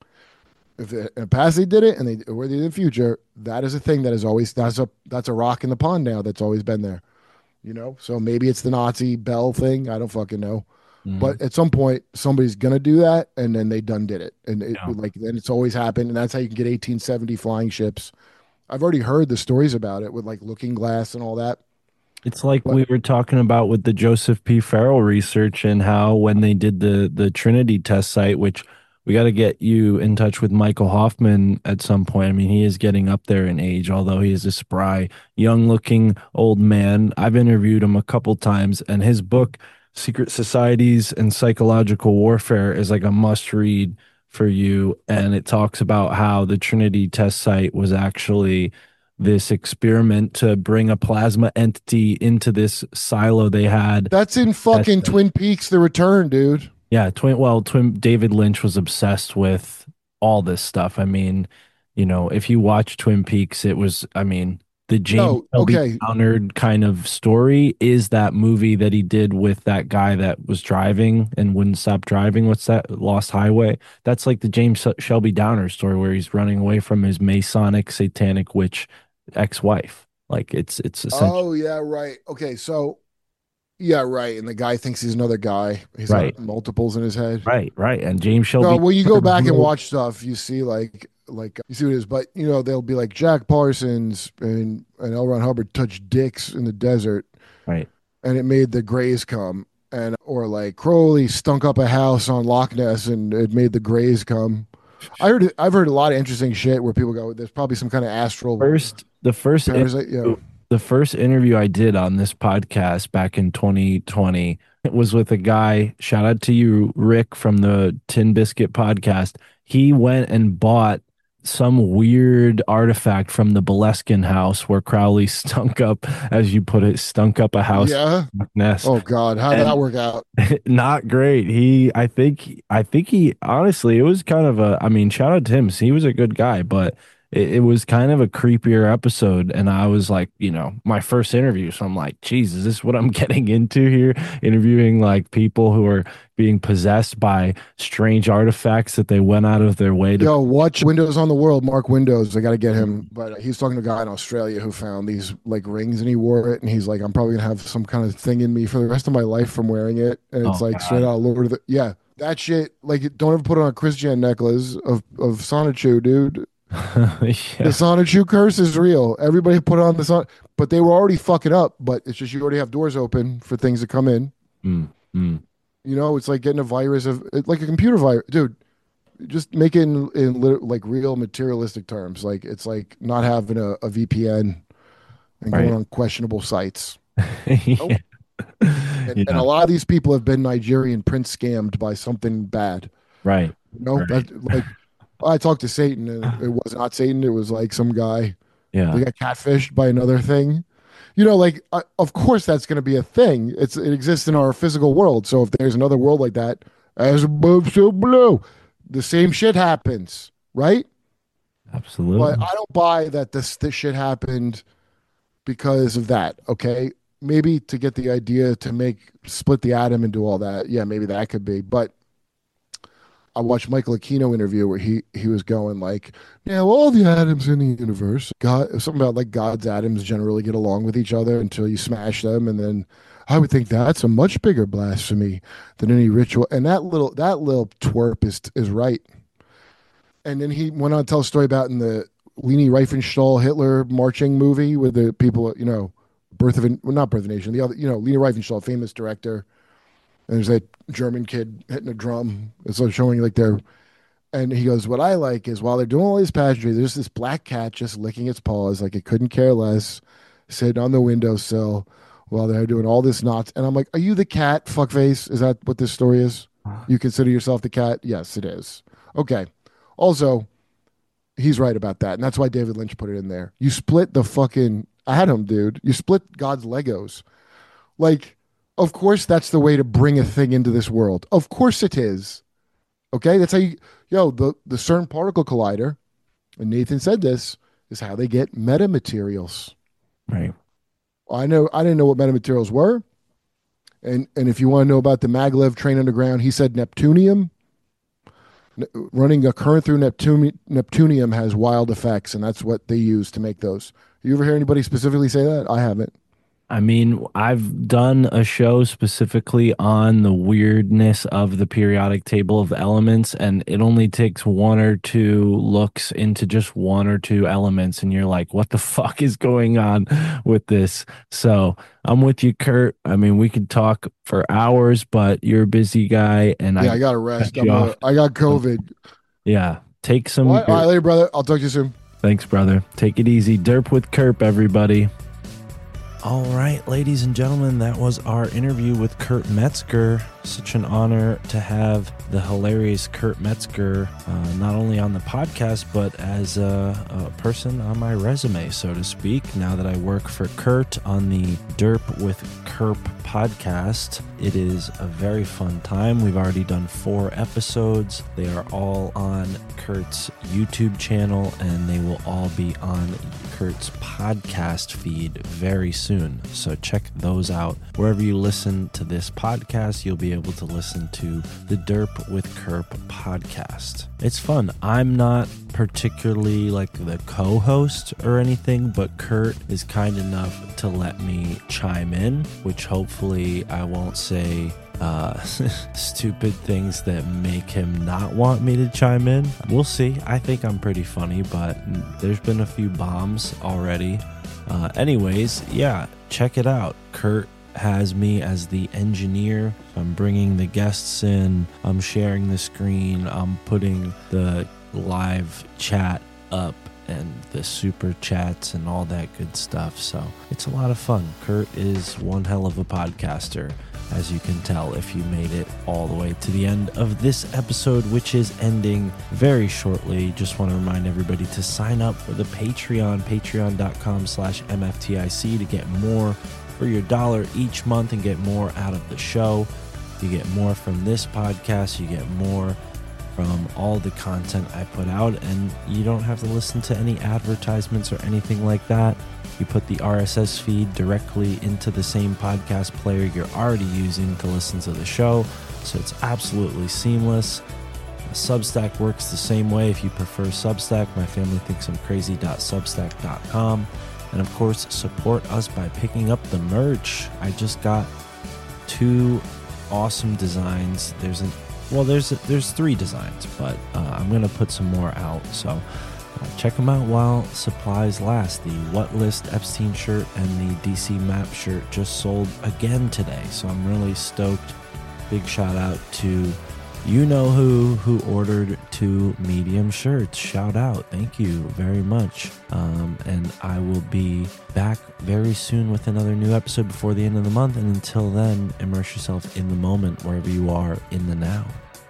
If they, in the past they did it and they or they did in the future, that is a thing that is always that's a that's a rock in the pond now that's always been there. You know, so maybe it's the Nazi Bell thing. I don't fucking know. Mhm. But at some point, somebody's gonna do that, and then they done did it, and it Yeah. like then it's always happened, and that's how you can get eighteen seventy flying ships. I've already heard the stories about it with like Looking Glass and all that. It's like But- we were talking about with the Joseph P. Farrell research and how when they did the the Trinity test site, which we got to get you in touch with Michael Hoffman at some point. I mean, he is getting up there in age, although he is a spry, young-looking old man. I've interviewed him a couple times, and his book, Secret Societies and Psychological Warfare, is like a must-read for you. And it talks about how the Trinity test site was actually this experiment to bring a plasma entity into this silo they had. That's in fucking That's- Twin Peaks: The Return, dude. Yeah, twin. Well, twin. David Lynch was obsessed with all this stuff. I mean, you know, if you watch Twin Peaks, it was. I mean, the James No, Shelby okay. Downard kind of story is that movie that he did with that guy that was driving and wouldn't stop driving. What's that? Lost Highway. That's like the James Shelby Downer story where he's running away from his Masonic satanic witch ex-wife. Like it's it's essentially Oh yeah, right. Okay, so yeah, right. And the guy thinks he's another guy. He's Right. got multiples in his head. right, right. And James Shelby. No, when you go back and Downard- watch stuff, you see like like you see what it is. But you know, they'll be like Jack Parsons and and L. Ron Hubbard touched dicks in the desert, Right. and it made the Greys come. And or like Crowley stunk up a house on Loch Ness, and it made the Greys come. I heard I've heard a lot of interesting shit where people go, "There's probably some kind of astral First, the first parasite." Yeah. the first interview I did on this podcast back in twenty twenty it was with a guy. Shout out to you, Rick, from the Tin Biscuit podcast. He went and bought some weird artifact from the Boleskine house where Crowley stunk up, as you put it, stunk up a house Yeah. nest. Oh God, how did And- that work out? Not great. He, I think, I think he, honestly, it was kind of a, I mean, shout out to him. He was a good guy, but it, it was kind of a creepier episode. And I was like, you know, my first interview. So I'm like, geez, is this what I'm getting into here? Interviewing like people who are being possessed by strange artifacts that they went out of their way to. Yo, watch Windows on the World, Mark Windows. I got to get him. But he's talking to a guy in Australia who found these like rings and he wore it. And he's like, I'm probably going to have some kind of thing in me for the rest of my life from wearing it. And it's Oh, like God. straight out of Lord of the. Yeah, that shit. Like, don't ever put on a Christian necklace of, of Sonichu, dude. Yeah. The Sonichu curse is real. Everybody put on the Son, but they were already fucking up. But it's just you already have doors open for things to come in. Mm, mm. You know, it's like getting a virus of it's like a computer virus, dude. Just make it in, in lit- like real materialistic terms. Like it's like not having a, a V P N and Right. going on questionable sites. Yeah. And, Yeah. and a lot of these people have been Nigerian prince scammed by something bad. Right. You know, Right. that, like I talked to Satan, and it was not Satan. It was like some guy. Yeah. They got catfished by another thing. You know, like uh, of course that's going to be a thing. It's it exists in our physical world. So if there's another world like that, as above so below, the same shit happens, right? Absolutely. But I don't buy that this this shit happened because of that. Okay, maybe to get the idea to make split the atom and do all that. Yeah, maybe that could be. But I watched Michael Aquino interview where he he was going like, now all the atoms in the universe, God, something about like God's atoms generally get along with each other until you smash them, and then I would think that's a much bigger blasphemy than any ritual. And that little that little twerp is is right. And then he went on to tell a story about in the Leni Riefenstahl Hitler marching movie with the people, you know, Birth of a, well, not Birth of a Nation, the other, you know, Leni Riefenstahl, famous director. And there's that German kid hitting a drum. It's like showing like their, and he goes, what I like is while they're doing all these pageantry, there's this black cat just licking its paws like it couldn't care less, sitting on the windowsill while they're doing all this knots. And I'm like, are you the cat, fuckface? Is that what this story is? You consider yourself the cat? Yes, it is. Okay. Also, he's right about that. And that's why David Lynch put it in there. You split the fucking atom, dude. You split God's Legos. Like, of course, that's the way to bring a thing into this world. Of course it is. Okay? That's how you, yo, the, the CERN particle collider, and Nathan said this, is how they get metamaterials. Right. I know, I didn't know what metamaterials were. And and if you want to know about the maglev train underground, he said Neptunium. N- running a current through Neptune, Neptunium has wild effects, and that's what they use to make those. You ever hear anybody specifically say that? I haven't. I mean, I've done a show specifically on the weirdness of the periodic table of elements, and it only takes one or two looks into just one or two elements, and you're like, what the fuck is going on with this? So I'm with you, Kurt. I mean, we could talk for hours, but you're a busy guy, and Yeah, I, I got to rest. cut I'm you gonna- off. I got COVID. yeah, take some. All right, all right, later, brother. I'll talk to you soon. Thanks, brother. Take it easy. Derp with Kurt, everybody. All right, ladies and gentlemen, that was our interview with Kurt Metzger. Such an honor to have the hilarious Kurt Metzger uh, not only on the podcast, but as a, a person on my resume, so to speak. Now that I work for Kurt on the Derp with Kurt podcast, it is a very fun time. We've already done four episodes. They are all on Kurt's YouTube channel, and they will all be on Kurt's podcast feed very soon. So check those out. Wherever you listen to this podcast, you'll be able to listen to the Derp with Kurt podcast. It's fun. I'm not particularly like the co-host or anything, but Kurt is kind enough to let me chime in, which hopefully I won't say uh stupid things that make him not want me to chime in. We'll see. I think I'm pretty funny, but there's been a few bombs already. Uh anyways, yeah, check it out. Kurt has me as the engineer. So I'm bringing the guests in, I'm sharing the screen, I'm putting the live chat up and the super chats and all that good stuff. So it's a lot of fun. Kurt is one hell of a podcaster, as you can tell if you made it all the way to the end of this episode, which is ending very shortly. Just want to remind everybody to sign up for the Patreon, patreon.com slash MFTIC to get more for your dollar each month and get more out of the show. You get more from this podcast. You get more from all the content I put out, and you don't have to listen to any advertisements or anything like that. You put the R S S feed directly into the same podcast player you're already using to listen to the show, so it's absolutely seamless. Substack works the same way if you prefer Substack, my family thinks I'm crazy dot substack dot com. And of course, support us by picking up the merch. I just got two awesome designs. There's an well, there's there's three designs, but uh, I'm gonna put some more out. So uh, check them out while supplies last. The What List Epstein shirt and the D C Map shirt just sold again today, so I'm really stoked. Big shout out to you know who who ordered two medium shirts. Shout out. Thank you very much. Um, and I will be back very soon with another new episode before the end of the month. And until then, immerse yourself in the moment wherever you are in the now.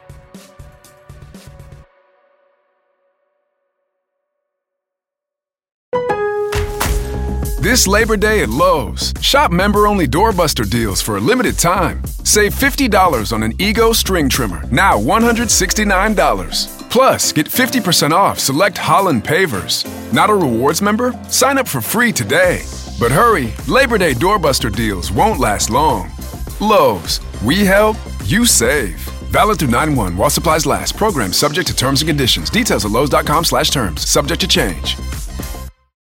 This Labor Day at Lowe's, shop member-only doorbuster deals for a limited time. Save fifty dollars on an Ego string trimmer, now one hundred sixty-nine dollars. Plus, get fifty percent off select Holland pavers. Not a rewards member? Sign up for free today. But hurry, Labor Day doorbuster deals won't last long. Lowe's, we help, you save. Valid through nine one while supplies last. Program subject to terms and conditions. Details at lowes dot com slash terms. Subject to change.